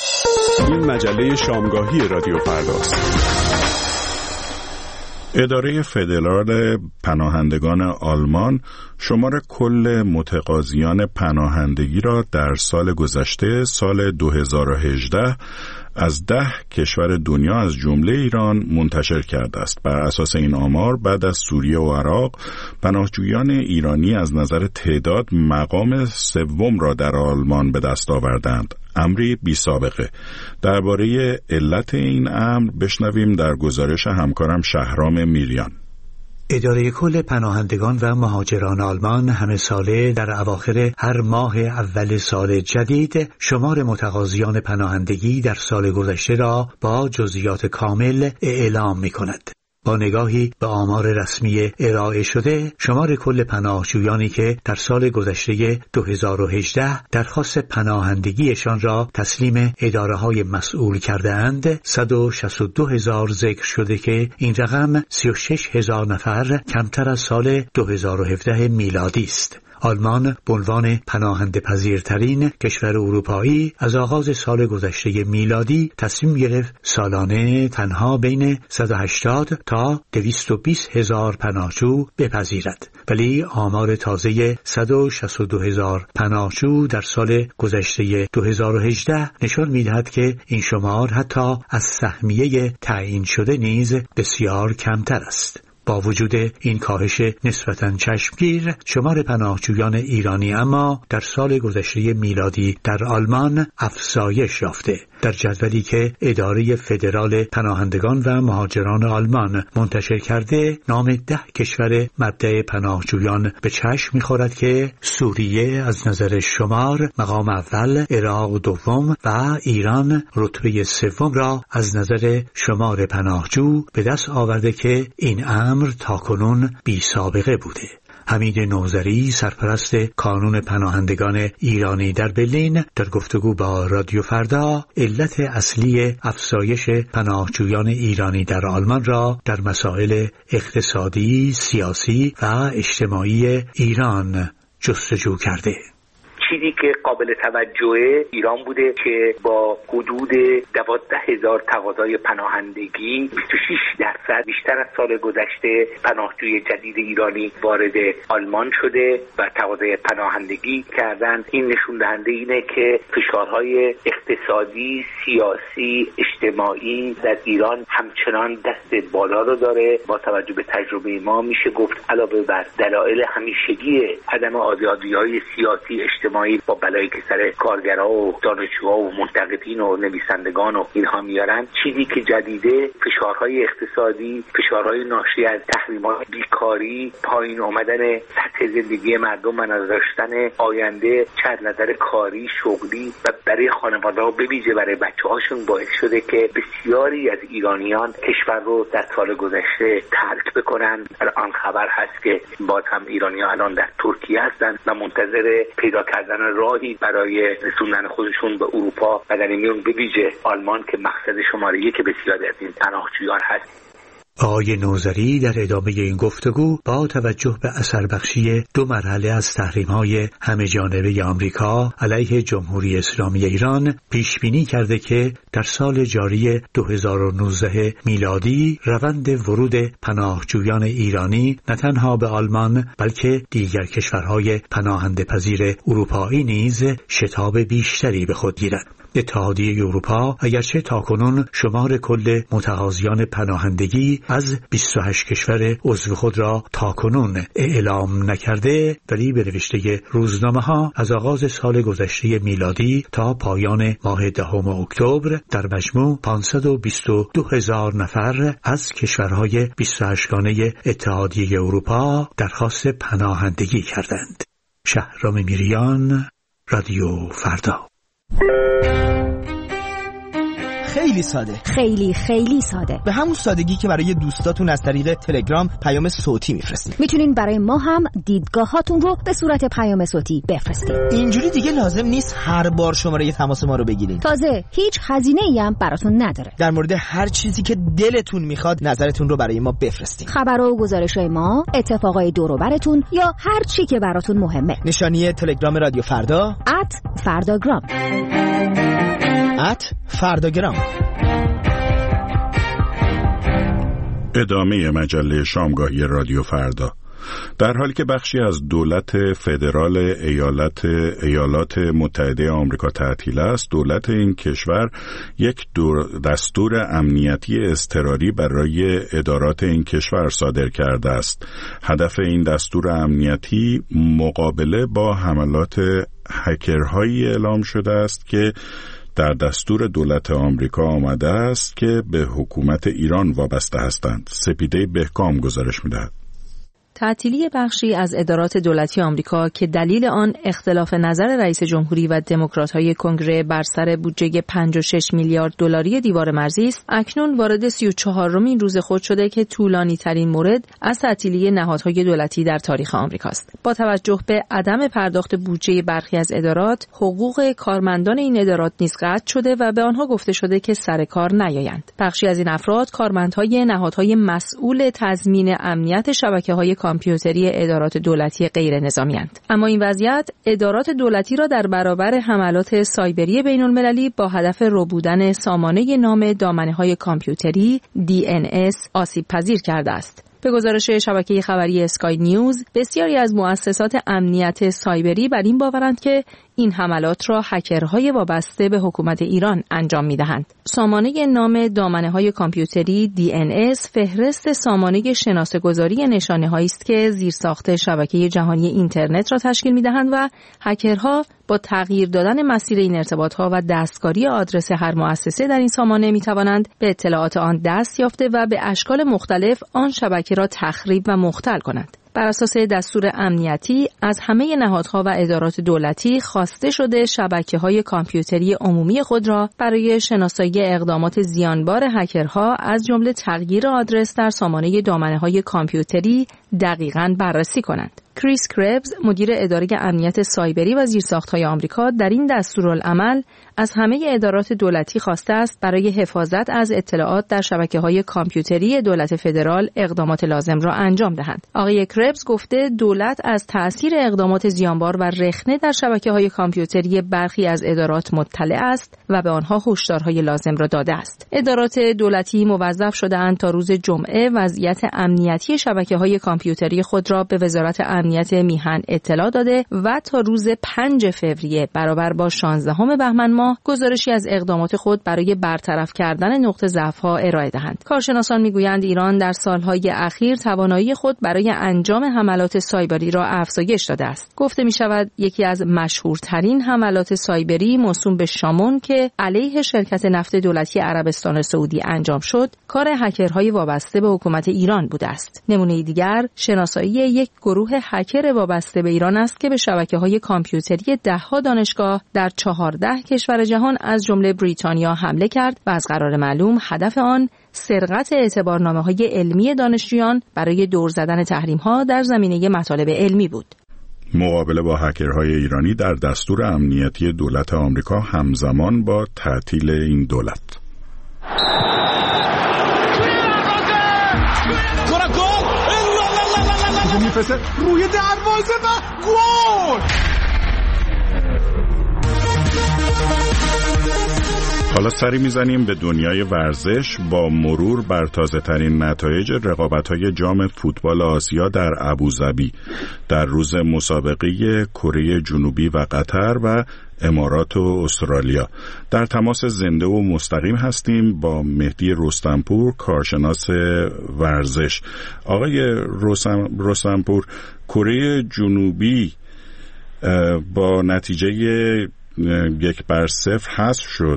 این مجله شامگاهی رادیو فرداست. اداره فدرال پناهندگان آلمان شمار کل متقاضیان پناهندگی را در سال گذشته، سال دو هزار و هجده، از ده کشور دنیا از جمله ایران منتشر کرده است. بر اساس این آمار، بعد از سوریه و عراق، پناهجویان ایرانی از نظر تعداد مقام سوم را در آلمان به دست آوردند. امری بی سابقه. درباره علت این امر بشنویم در گزارش همکارم شهرام میریان. اداره کل پناهندگان و مهاجران آلمان همه ساله در اواخر هر ماه اول سال جدید شمار متقاضیان پناهندگی در سال گذشته را با جزئیات کامل اعلام می کند. با نگاهی به آمار رسمی ارائه شده، شمار کل پناهجویانی که در سال گذشته دو هزار و هجده درخواست پناهندگیشان را تسلیم اداره‌های مسئول کرده‌اند، صد و شصت و دو هزار ذکر شده که این رقم سی و شش هزار نفر کمتر از سال دو هزار و هفده میلادی است. آلمان به عنوان پناهنده پذیرترین کشور اروپایی از آغاز سال گذشته میلادی تصمیم گرفت سالانه تنها بین صد و هشتاد تا دویست و بیست هزار پناهجو بپذیرد، ولی آمار تازه صد و شصت و دو هزار پناهجو در سال گذشته دو هزار و هجده نشان می‌دهد که این شمار حتی از سهمیه تعیین شده نیز بسیار کمتر است. با وجود این کاهش نسبتاً چشمگیر، شمار پناهجویان ایرانی اما در سال گذشته میلادی در آلمان افزایش یافته. در جدولی که اداره فدرال پناهندگان و مهاجران آلمان منتشر کرده، نام ده کشور مبدأ پناهجویان به چشم می‌خورد که سوریه از نظر شمار مقام اول، عراق دوم و ایران رتبه سوم را از نظر شمار پناهجو به دست آورده که این امر تاکنون بی سابقه بوده. حمید نوذری، سرپرست کانون پناهندگان ایرانی در برلین، در گفتگو با رادیو فردا علت اصلی افزایش پناهجویان ایرانی در آلمان را در مسائل اقتصادی، سیاسی و اجتماعی ایران جستجو کرده. چیزی که قابل توجهه ایران بوده که با حدود دوازده هزار تقاضای پناهندگی بیست و شش درصد بیشتر از سال گذشته پناهجوی جدید ایرانی وارد آلمان شده و تقاضای پناهندگی کردن. این نشون دهنده اینه که فشارهای اقتصادی، سیاسی، اجتماعی در ایران همچنان دست بالا رو داره. با توجه به تجربه ما میشه گفت علاوه بر دلایل همیشگی عدم آزادی‌های سیاسی اجتماعی با بلایی که سر کارگرها و دانشجوها و منتقدین و نویسندگان و اینها میارن، چیزی که جدیده فشارهای اقتصادی، فشارهای ناشی از تحریم‌های بیکاری، پایین آمدن سطح زندگی مردم و نداشتن آینده چه از نظر کاری، شغلی و برای خانواده‌ها به ویژه برای بچه‌هاشون باعث شده که بسیاری از ایرانیان کشور رو در سال گذشته ترک بکنن. الان خبر هست که باز هم ایرانی‌ها الان در ترکیه هستن و منتظر پیدا کردن راهی برای رسوندن خودشون به اروپا و در این میون به ویژه آلمان که مقصد شماره یک بسیاری از این پناهجویان هست. آقای نوذری در ادامه این گفتگو با توجه به اثر بخشی دو مرحله از تحریم‌های همه جانبه آمریکا علیه جمهوری اسلامی ایران پیش بینی کرده که در سال جاری دو هزار و نوزده میلادی روند ورود پناهجویان ایرانی نه تنها به آلمان بلکه دیگر کشورهای پناهنده پذیر اروپایی نیز شتاب بیشتری به خود گیرد. اتحادیه اروپا اگرچه تاکنون شمار کل متقاضیان پناهندگی از بیست و هشت کشور عضو خود را تاکنون اعلام نکرده، ولی به نوشته روزنامه‌ها از آغاز سال گذشته میلادی تا پایان ماه دهم اکتبر در مجموع پانصد و بیست و دو هزار نفر از کشورهای بیست و هشت گانه اتحادیه اروپا درخواست پناهندگی کردند. شهرام میریان، رادیو فردا. خیلی ساده، خیلی خیلی ساده، به همون سادگی که برای دوستاتون از طریق تلگرام پیام صوتی میفرستید. میتونین برای ما هم دیدگاهاتون رو به صورت پیام صوتی بفرستید. اینجوری دیگه لازم نیست هر بار شماره تماس ما رو بگیرید. تازه هیچ هزینه‌ای هم براتون نداره. در مورد هر چیزی که دلتون میخواد نظرتون رو برای ما بفرستید. خبر و گزارش‌های ما، اتفاقای دور و براتون یا هر چی که براتون مهمه. نشانی تلگرام رادیو فردا ات فرداگرام ات فرداگرام. ادامه مجله شامگاهی رادیو فردا. در حالی که بخشی از دولت فدرال ایالت ایالات متحده آمریکا تعطیل است، دولت این کشور یک دستور امنیتی اضطراری برای ادارات این کشور صادر کرده است. هدف این دستور امنیتی مقابله با حملات هکرهایی اعلام شده است که در دستور دولت آمریکا آمده است که به حکومت ایران وابسته هستند. سپیده بهکام گزارش می‌دهد. تعطیلی بخشی از ادارات دولتی آمریکا که دلیل آن اختلاف نظر رئیس جمهوری و دموکرات‌های کنگره بر سر بودجه پنجاه و شش میلیارد دلاری دیوار مرزی است، اکنون وارد سی و چهارمین روز خود شده که طولانی‌ترین مورد از تعطیلی نهادهای دولتی در تاریخ آمریکا است. با توجه به عدم پرداخت بودجه برخی از ادارات، حقوق کارمندان این ادارات نیز قطع شده و به آنها گفته شده که سر کار نیایند. بخشی از این افراد کارمندهای نهادهای مسئول تضمین امنیت شبکه‌های کامپیوتری ادارات دولتی غیر نظامی اند. اما این وضعیت ادارات دولتی را در برابر حملات سایبری بین المللی با هدف ربودن سامانه نام دامنه‌های کامپیوتری دی ان اس آسیب پذیر کرده است. به گزارش شبکه خبری اسکای نیوز، بسیاری از مؤسسات امنیت سایبری بر این باورند که این حملات را هکرهای وابسته به حکومت ایران انجام می‌دهند. سامانه نام دامنه‌های کامپیوتری دی ان اس فهرست سامانه شناسه‌گذاری نشانه‌هایی است که زیرساخت شبکه جهانی اینترنت را تشکیل می‌دهند و هکرها با تغییر دادن مسیر این ارتباط‌ها و دستکاری آدرس هر مؤسسه در این سامانه می‌توانند به اطلاعات آن دست یافته و به اشکال مختلف آن شبکه را تخریب و مختل کنند. بر اساس دستور امنیتی از همه نهادها و ادارات دولتی خواسته شده شبکه‌های کامپیوتری عمومی خود را برای شناسایی اقدامات زیانبار هکرها از جمله تغییر آدرس در سامانه دامنه‌های کامپیوتری دقیقاً بررسی کنند. کریس کربز، مدیر اداره امنیت سایبری و زیرساخت‌های آمریکا، در این دستورالعمل از همه ادارات دولتی خواسته است برای حفاظت از اطلاعات در شبکه‌های کامپیوتری دولت فدرال اقدامات لازم را انجام دهند. آقای کربز گفته دولت از تأثیر اقدامات زیانبار و رخنه در شبکه‌های کامپیوتری برخی از ادارات مطلع است و به آنها هشدارهای لازم را داده است. ادارات دولتی موظف شده‌اند تا روز جمعه وضعیت امنیتی شبکه‌های کامپیوتری خود را به وزارت امنیت میهن اطلاع داده و تا روز پنجم فوریه برابر با شانزدهم بهمن ماه گزارشی از اقدامات خود برای برطرف کردن نقطه ضعف‌ها ارائه دهند. کارشناسان میگویند ایران در سالهای اخیر توانایی خود برای انجام حملات سایبری را افزایش داده است. گفته می‌شود یکی از مشهورترین حملات سایبری موسوم به شامون که علیه شرکت نفت دولتی عربستان سعودی انجام شد، کار هکرهای وابسته به حکومت ایران بوده است. نمونه دیگر شناسایی یک گروه هکر وابسته به ایران است که به شبکه‌های کامپیوتری ده‌ها دانشگاه در چهارده کشور جهان از جمله بریتانیا حمله کرد و از قرار معلوم هدف آن سرقت اعتبارنامه‌های علمی دانشجویان برای دور زدن تحریم‌ها در زمینه مطالب علمی بود. مقابله با هکرهای ایرانی در دستور امنیتی دولت آمریکا همزمان با تعطیل این دولت. میفرسته روی دروازه و گل. حالا سری میزنیم به دنیای ورزش با مرور بر تازه ترین نتایج رقابت‌های جام فوتبال آسیا در ابوظبی در روز مسابقه کره جنوبی و قطر و امارات و استرالیا. در تماس زنده و مستقیم هستیم با مهدی رستمپور، کارشناس ورزش. آقای رستمپور، کره جنوبی با نتیجه یک بر صفر حذف شد.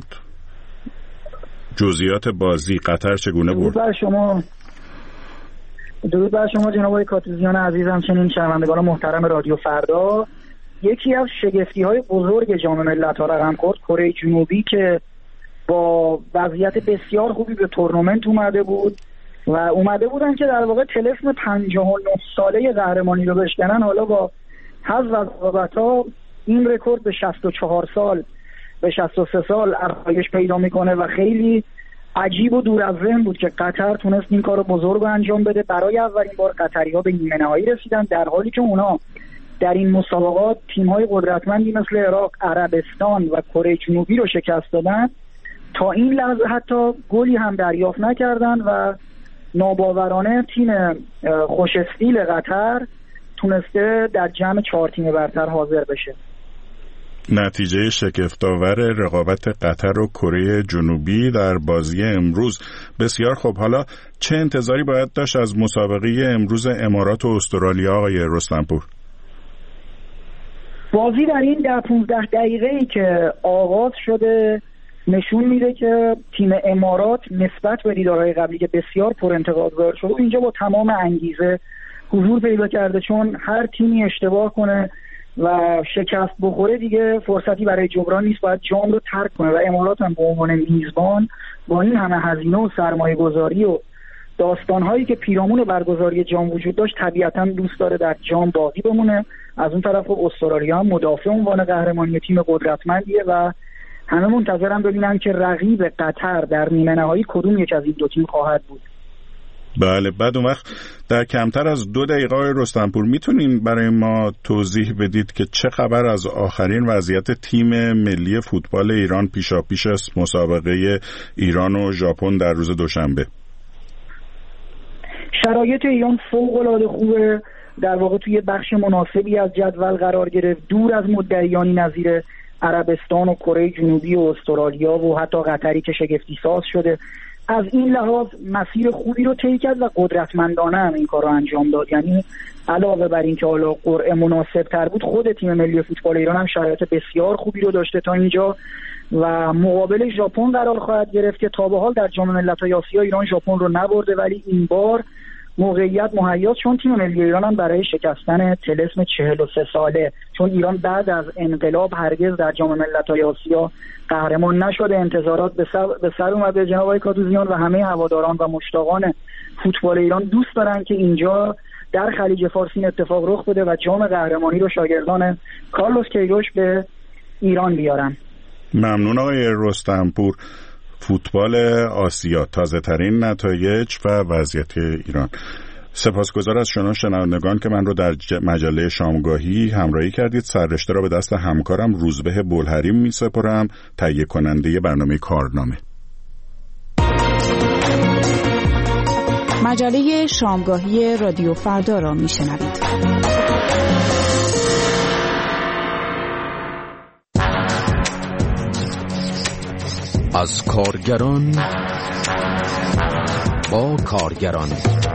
جزئیات بازی قطر چگونه بود؟ درود بر شما. درود بر شما جناب آقای کاتوزیان عزیزم، چنین شنوندگان محترم رادیو فردا. یکی از شگفتی‌های بزرگ جام ملت‌ها رقم خورد کره جنوبی که با وضعیت بسیار خوبی به تورنمنت اومده بود و اومده بودن که در واقع طلسم پنجاه و نه ساله قهرمانی رو بشکنن. حالا با حذف از رقابت‌ها این رکورد به شصت و چهار سال به شصت و سه سال افزایش پیدا میکنه و خیلی عجیب و دور از ذهن بود که قطر تونست این کارو بزرگ انجام بده. برای اولین بار قطری‌ها به نیمه نهایی رسیدن، در حالی که اونا در این مسابقات تیم‌های قدرتمندی مثل عراق، عربستان و کره جنوبی رو شکست دادن. تا این لحظه حتی گلی هم دریافت نکردن و ناباورانه تیم خوش استیل قطر تونسته در جمع چهار تیم برتر حاضر بشه. نتیجه شگفت‌آور رقابت قطر و کره جنوبی در بازی امروز. بسیار خوب، حالا چه انتظاری باید داشت از مسابقه امروز امارات و استرالیا آقای رستمپور؟ بازی در این ده پونزده دقیقه‌ای که آغاز شده نشون میده که تیم امارات نسبت به دیدارهای قبلی که بسیار پر انتقاد شده اینجا با تمام انگیزه حضور پیدا کرده، چون هر تیمی اشتباه کنه و شکست بخوره دیگه فرصتی برای جبران نیست، باید جام رو ترک کنه و امارات هم به عنوان میزبان با این همه هزینه و سرمایه گذاری و داستانهایی که پیرامون برگزاری جام وجود داشت طبیعتاً دوست داره در جام باقی بمونه. از اون طرف استرالیا هم مدافع عنوان قهرمانی تیم قدرتمندیه و همه منتظرن ببینن که رقیب قطر در نیمه نهایی کدوم یک از این دو تیم خواهد بود. بله، بعد اون وقت در کمتر از دو دقیقه های رستمپور میتونین برای ما توضیح بدید که چه خبر از آخرین وضعیت تیم ملی فوتبال ایران پیشاپیش است مسابقه ایران و ژاپن در روز دوشنبه؟ شرایط ایران فوق‌العاده خوبه، در واقع توی بخش مناسبی از جدول قرار گرفت، دور از مدعیانی نظیر عربستان و کره جنوبی و استرالیا و حتی قطری که شگفتی ساز شده. از این لحاظ مسیر خوبی رو طی کرد و قدرتمندانه هم این کار رو انجام داد. یعنی علاوه بر این که حالا قرعه مناسب تر بود، خود تیم ملی فوتبال ایران هم شرایط بسیار خوبی رو داشته تا اینجا و مقابل ژاپن قرار خواهد گرفت که تا به حال در جام ملت‌های آسیا ایران ژاپن رو نبرده، ولی این بار موقعیت مهیاست چون تیم ملی ایران هم برای شکستن طلسم چهل و سه ساله، چون ایران بعد از انقلاب هرگز در جام ملت‌های آسیا قهرمان نشده. انتظارات به سر, به سر اومده. جناب آقای کاتوزیان و همه هواداران و مشتاقان فوتبال ایران دوست دارن که اینجا در خلیج فارس این اتفاق رخ بده و جام قهرمانی رو شاگردان کارلوس کیروش به ایران بیارن. ممنون آقای رستمپور. فوتبال آسیا، تازه ترین نتایج و وضعیت ایران. سپاسگزار از شما شنوندگان که من رو در مجله شامگاهی همراهی کردید. سررشته را به دست همکارم روزبه بلحریم می سپارم، تهیه کننده برنامه کارنامه. مجله شامگاهی رادیو فردا را می شنوید. از کارگران با کارگران،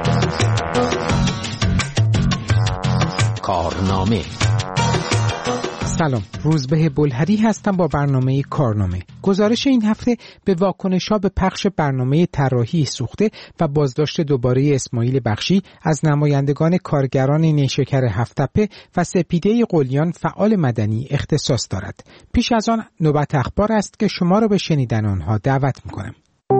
کارنامه. سلام، روزبه بلحری هستم با برنامه کارنامه. گزارش این هفته به واکنش‌ها به پخش برنامه طراحی سوخته و بازداشت دوباره اسماعیل بخشی از نمایندگان کارگران نیشکر هفت‌تپه و سپیده قلیان فعال مدنی اختصاص دارد. پیش از آن نوبت اخبار است که شما را به شنیدن آنها دعوت می‌کنم.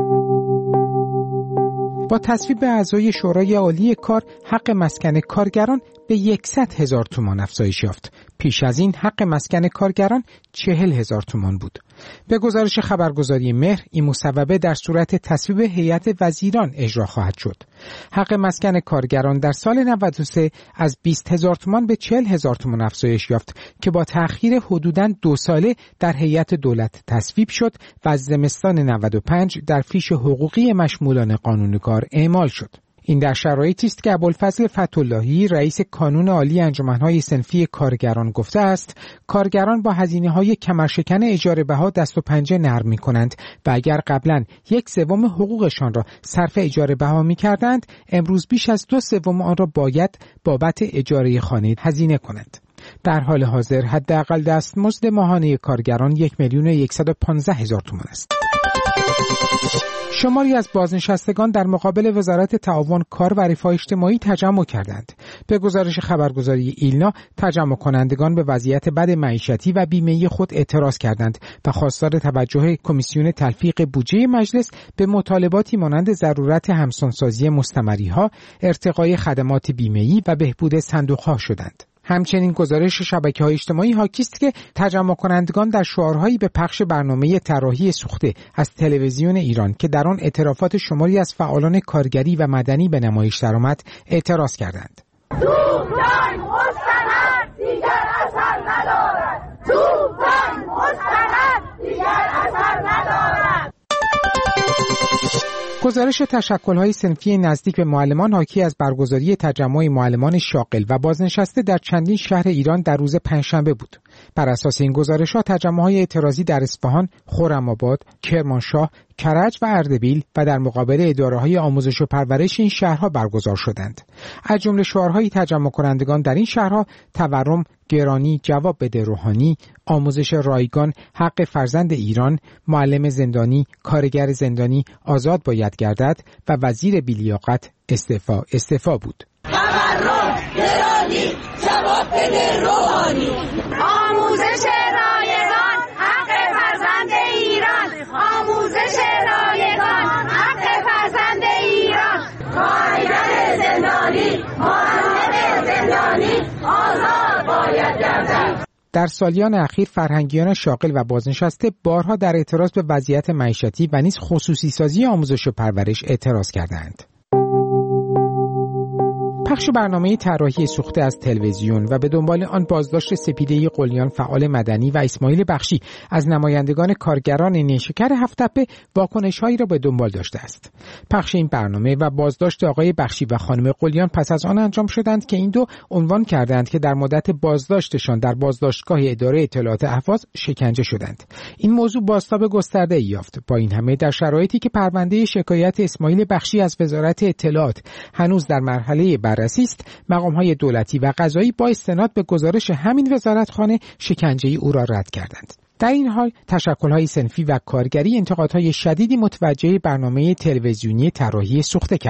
با تصویب اعضای شورای عالی کار، حق مسکن کارگران به صد هزار تومان افزایش یافت. پیش از این حق مسکن کارگران چهل هزار تومان بود. به گزارش خبرگزاری مهر، این مصوبه در صورت تصویب هیئت وزیران اجرا خواهد شد. حق مسکن کارگران در سال نود و سه از بیست هزار تومان به چهل هزار تومان افزایش یافت که با تأخیر حدوداً دو ساله در هیئت دولت تصویب شد و از زمستان نود و پنج در فیش حقوقی مشمولان قانون کار اعمال شد. این در شرایطی است که ابوالفضل فتح‌اللهی رئیس کانون عالی انجمن‌های صنفی کارگران گفته است کارگران با هزینه‌های کمرشکن اجاره بها دست و پنجه نرم می‌کنند و اگر قبلاً یک سوم حقوقشان را صرف اجاره بها می‌کردند، امروز بیش از دو سوم آن را باید بابت اجاره خانه هزینه کنند. در حال حاضر حداقل دستمزد ماهانه کارگران یک میلیون و صد و پانزده هزار تومان است. شماری از بازنشستگان در مقابل وزارت تعاون کار و رفاه اجتماعی تجمع کردند. به گزارش خبرگزاری ایلنا، تجمع کنندگان به وضعیت بد معیشتی و بیمه‌ای خود اعتراض کردند و خواستار توجه کمیسیون تلفیق بودجه مجلس به مطالباتی مانند ضرورت همسانسازی مستمری‌ها، ارتقای خدمات بیمه‌ای و بهبود صندوق‌ها شدند. همچنین گزارش شبکه‌های اجتماعی حاکی است که تجمع کنندگان در شعارهایی به پخش برنامه طراحی سوخته از تلویزیون ایران که در آن اعترافات شماری از فعالان کارگری و مدنی به نمایش درآمد اعتراض کردند. توفان مستند دیگر اثر ندارد. توفان مستند دیگر اثر ندارد. گزارش تشکل‌های صنفی نزدیک به معلمان حاکی از برگزاری تجمع معلمان شاغل و بازنشسته در چندین شهر ایران در روز پنجشنبه بود. بر اساس این گزارش‌ها تجمع‌های اعتراضی در اصفهان، خرم‌آباد، کرمانشاه، کرج و اردبیل و در مقابل اداره‌های آموزش و پرورش این شهرها برگزار شدند. از جمله شعارهای تجمع کنندگان در این شهرها تورم، گرانی، جواب بده روحانی، آموزش رایگان، حق فرزند ایران، معلم زندانی، کارگر زندانی آزاد باید گردد و وزیر بی‌لیاقت استعفا استعفا بود. تورم، گرانی، جواب بده روحانی، آموزش رایگان، حق فرزند ایران، آموزش رایگان، حق فرزند ایران، کارگر زندانی، معلم زندانی آزاد باید گردد. در سالیان اخیر فرهنگیان شاغل و بازنشسته بارها در اعتراض به وضعیت معیشتی و نیز خصوصی سازی آموزش و پرورش اعتراض کردند. پخش برنامه طراحی سوخته از تلویزیون و به دنبال آن بازداشت سپیده قلیان فعال مدنی و اسماعیل بخشی از نمایندگان کارگران نیشکر هفت‌تپه واکنش‌هایی را به دنبال داشته است. پخش این برنامه و بازداشت آقای بخشی و خانم قلیان پس از آن انجام شدند که این دو عنوان کردند که در مدت بازداشتشان در بازداشتگاه اداره اطلاعات اهواز شکنجه شدند. این موضوع بازتاب گسترده‌ای یافت. با این همه در شرایطی که پرونده شکایت اسماعیل بخشی از وزارت اطلاعات هنوز در مرحله بررسی است، مقام‌های دولتی و قضایی با استناد به گزارش همین وزارتخانه شکنجه او را رد کردند. در این حال تشکل‌های صنفی و کارگری انتقادهای شدیدی متوجه برنامه تلویزیونی طراحی سوخته کردند.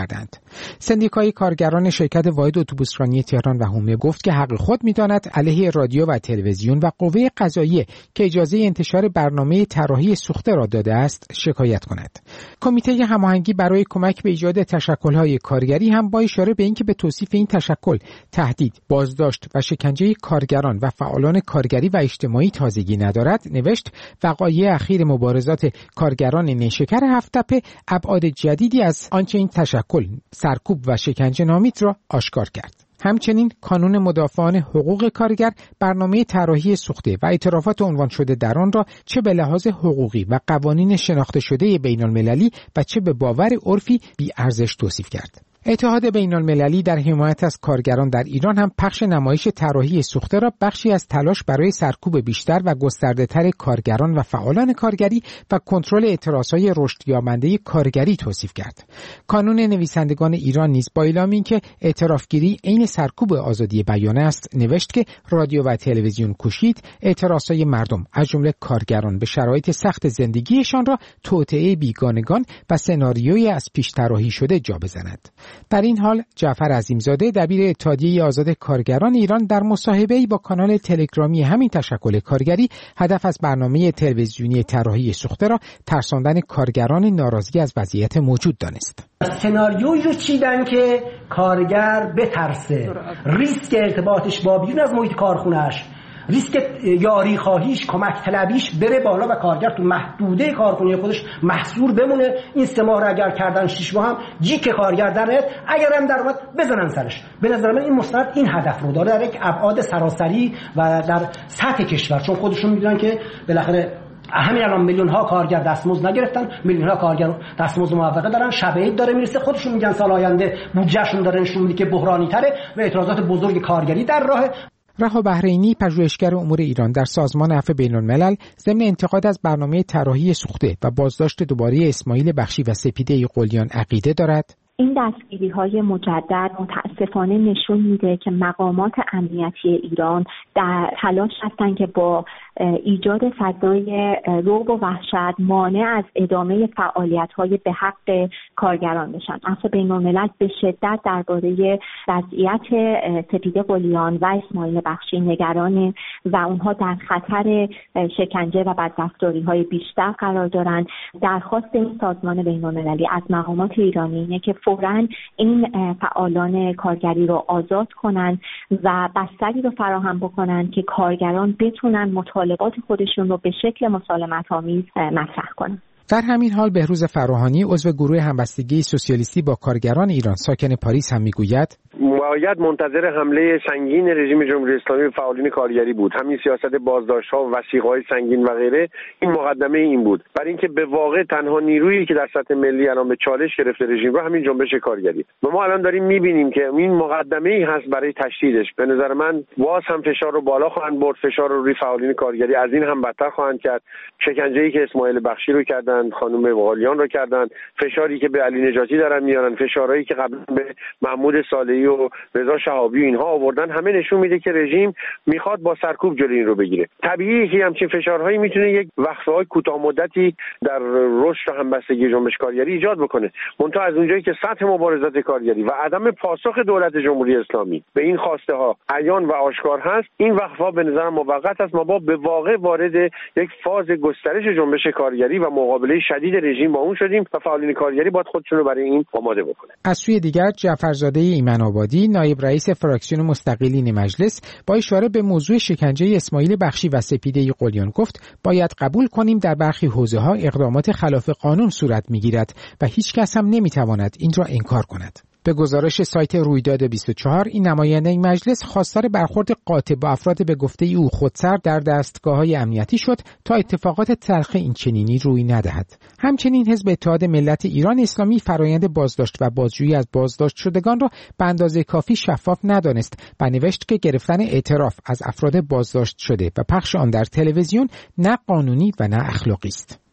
سندیکای کارگران شرکت واحد اتوبوسرانی تهران و حومه گفت که حق خود می‌داند علیه رادیو و تلویزیون و قوه قضاییه که اجازه انتشار برنامه طراحی سوخته را داده است شکایت کند. کمیته هماهنگی برای کمک به ایجاد تشکل‌های کارگری هم با اشاره به اینکه به توصیف این تشکل تهدید، بازداشت و شکنجه کارگران و فعالان کارگری و اجتماعی تازگی ندارد، نوشت وقایع اخیر مبارزات کارگران نیشکر هفت‌تپه ابعاد جدیدی از آنچه این تشکل سرکوب و شکنجه نامید را آشکار کرد. همچنین کانون مدافعان حقوق کارگر برنامه طراحی سوخته و اعترافات عنوان شده در آن را چه به لحاظ حقوقی و قوانین شناخته شده بین المللی و چه به باور عرفی بی ارزش توصیف کرد. اتحاد بین المللی در حمایت از کارگران در ایران هم پخش نمایش طراحی سوخته را بخشی از تلاش برای سرکوب بیشتر و گسترده‌تر کارگران و فعالان کارگری و کنترل اعتراضهای رشدیابنده کارگری توصیف کرد. کانون نویسندگان ایران نیز با اعلام اینکه اعترافگیری عین سرکوب آزادی بیان است، نوشت که رادیو و تلویزیون کوشید اعتراضهای مردم از جمله کارگران به شرایط سخت زندگیشان را توطئه بیگانگان و سناریویی از پیش طراحی شده جا بزند. در این حال جعفر عظیمزاده دبیر اتحادیه آزاد کارگران ایران در مصاحبه‌ای با کانال تلگرامی همین تشکل کارگری هدف از برنامه تلویزیونی طراحی سوخته را ترساندن کارگران ناراضی از وضعیت موجود دانست. سناریویی رو چیدن که کارگر بترسه، ریسک ارتباطش با بیرون از محیط کارخونه‌اش، ریسک یاری خواهیش، کمک طلبیش بره بالا و کارگر تو محدوده کارخونه خودش محصور بمونه. این سه ماه رو اگر کردن شش ماه هم جیک کارگر در نیاد، اگر هم در اومد بزنن سرش. به نظر من این مستند این هدف رو داره در یک ابعاد سراسری و در سطح کشور، چون خودشون میدونن که بالاخره همین الان میلیون ها کارگر دستمزد نگرفتن، میلیون ها کارگر دستمزد موافقه دارن، شب عید داره میرسه، خودشون میگن سال آینده بودجهشون داره نشون میده که بحرانی تره و اعتراضات بزرگ کارگری در راهه. رها بحرینی پژوهشگر امور ایران در سازمان عفو بین الملل ضمن انتقاد از برنامه طراحی سوخته و بازداشت دوباره اسماعیل بخشی و سپیده قلیان عقیده دارد. این دستگیری‌های مجدد متاسفانه نشون میده که مقامات امنیتی ایران در تلاش هستند که با ایجاد فضای رعب و وحشت مانع از ادامه فعالیت‌های به حق کارگران بشن. عفو بین‌الملل به شدت درباره وضعیت سپیده قلیان و اسماعیل بخشی نگرانه و اونها در خطر شکنجه و بدرفتاری‌های بیشتر قرار دارند. درخواست این سازمان بین‌المللی از مقامات ایرانی اینه که فوراً این فعالان کارگری رو آزاد کنن و بستری رو فراهم بکنن که کارگران بتونن مطالبات خودشون رو به شکل مسالمت‌آمیز مطرح کنن. در همین حال بهروز فراهانی عضو گروه همبستگی سوسیالیستی با کارگران ایران ساکن پاریس هم میگوید باید منتظر حمله سنگین رژیم جمهوری اسلامی به فعالین کارگری بود. همین سیاست بازداشت‌ها و وثیقه‌های سنگین و غیره این مقدمه این بود، برای اینکه به واقع تنها نیرویی که در سطح ملی الان به چالش گرفته رژیم رو همین جنبش کارگری و ما الان داریم می‌بینیم که این مقدمه‌ای هست برای تشدیدش. به نظر من باز هم فشار رو بالا خواهند برد، فشار رو روی فعالین کارگری از این هم بدتر خواهند کرد. شکنجه‌ای که اسماعیل بخشی رو کردن، خانم قلیان رو کردن، فشاری که به علی نجاتی دارن میارن، فشارهایی که قبلا به محمود صالحی و رضا شهابی اینها آوردن، همه نشون میده که رژیم میخواد با سرکوب جلوی این رو بگیره. طبیعیه که همچین فشارهایی میتونه یک وقفه‌های کوتاه مدتی در رشد و همبستگی جنبش کارگری ایجاد بکنه. منتها از اونجایی که سطح مبارزات کارگری و عدم پاسخ دولت جمهوری اسلامی به این خواسته ها عیان و آشکار هست، این وقفه‌ها به نظر موقت است. ما با به واقع وارد یک فاز گسترش جنبش کارگری و مقابله شدید رژیم با اون شدیم و فعالین کارگری باید خودشون رو برای این آماده بکنه. از سوی دیگر جعفرزاده ایمن آبادی نایب رئیس فراکسیون مستقلین مجلس با اشاره به موضوع شکنجه اسماعیل بخشی و سپیده قلیان گفت باید قبول کنیم در برخی حوزه‌ها اقدامات خلاف قانون صورت می‌گیرد و هیچ کس هم نمی‌تواند این را انکار کند. به گزارش سایت رویداد بیست و چهار این نماینده مجلس خواستار برخورد قاطع با افراد به گفته او خودسر در دستگاه‌های امنیتی شد تا اتفاقات تلخ این چنینی روی ندهد. همچنین حزب اتحاد ملت ایران اسلامی فرایند بازداشت و بازجویی از بازداشت شدگان را به اندازه کافی شفاف ندانست و نوشت که گرفتن اعتراف از افراد بازداشت شده و پخش آن در تلویزیون نه قانونی و نه اخلاقی است.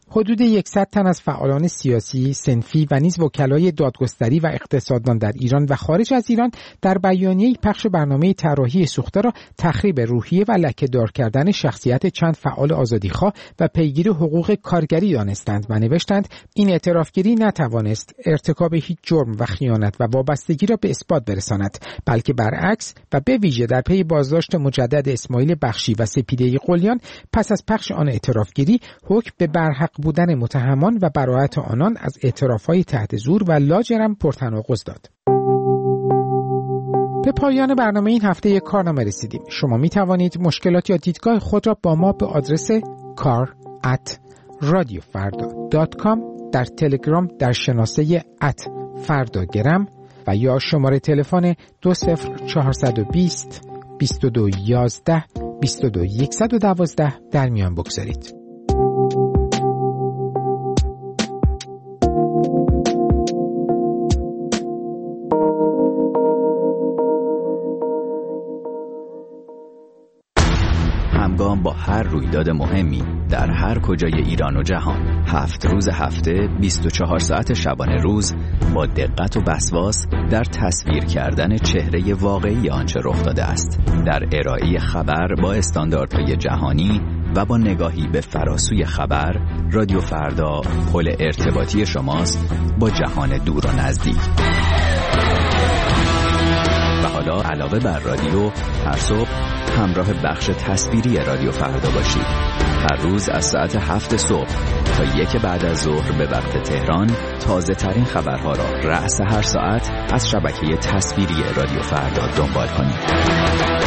حدود صد تن از فعالان سیاسی، صنفی و نیز وکلای دادگستری و اقتصاددان در ایران و خارج از ایران در بیانیه‌ای پخش برنامه طراحی سوخته را تخریب روحیه و لکه‌دار کردن شخصیت چند فعال آزادیخواه و پیگیر حقوق کارگری دانستند و نوشتند این اعترافگیری نتوانست ارتکاب هیچ جرم و خیانت و وابستگی را به اثبات برساند، بلکه برعکس و به ویژه در پی بازداشت مجدد اسماعیل بخشی و سپیده قلیان پس از پخش آن اعترافگیری حکم به برحق بودن متهمان و براءت آنان از اعتراف‌های تحت زور و لاجرم پرتناقض داد. به پایان برنامه این هفته یک کارنامه رسیدیم. شما می توانید مشکلات یا دیدگاه خود را با ما به آدرس کار ات رادیو فردا دات کام در تلگرام در شناسه ات فرداگرم و یا شماره تلفن دو صفر چهارصد و بیست بیست و دو یازده بیست و دو صد و دوازده در میان بگذارید. همگام با هر رویداد مهمی در هر کجای ایران و جهان، هفت روز هفته، بیست و چهار ساعت شبانه روز، با دقت و وسواس در تصویر کردن چهره واقعی آنچه رخ داده است، در ارائه خبر با استانداردهای جهانی و با نگاهی به فراسوی خبر، رادیو فردا پل ارتباطی شماست با جهان دور و نزدیک. و حالا علاوه بر رادیو، هر صبح همراه بخش تصویری رادیو فردا باشید. هر روز از ساعت هفت صبح تا یک بعد از ظهر به وقت تهران تازه ترین خبرها را رأس هر ساعت از شبکه تصویری رادیو فردا دنبال کنید.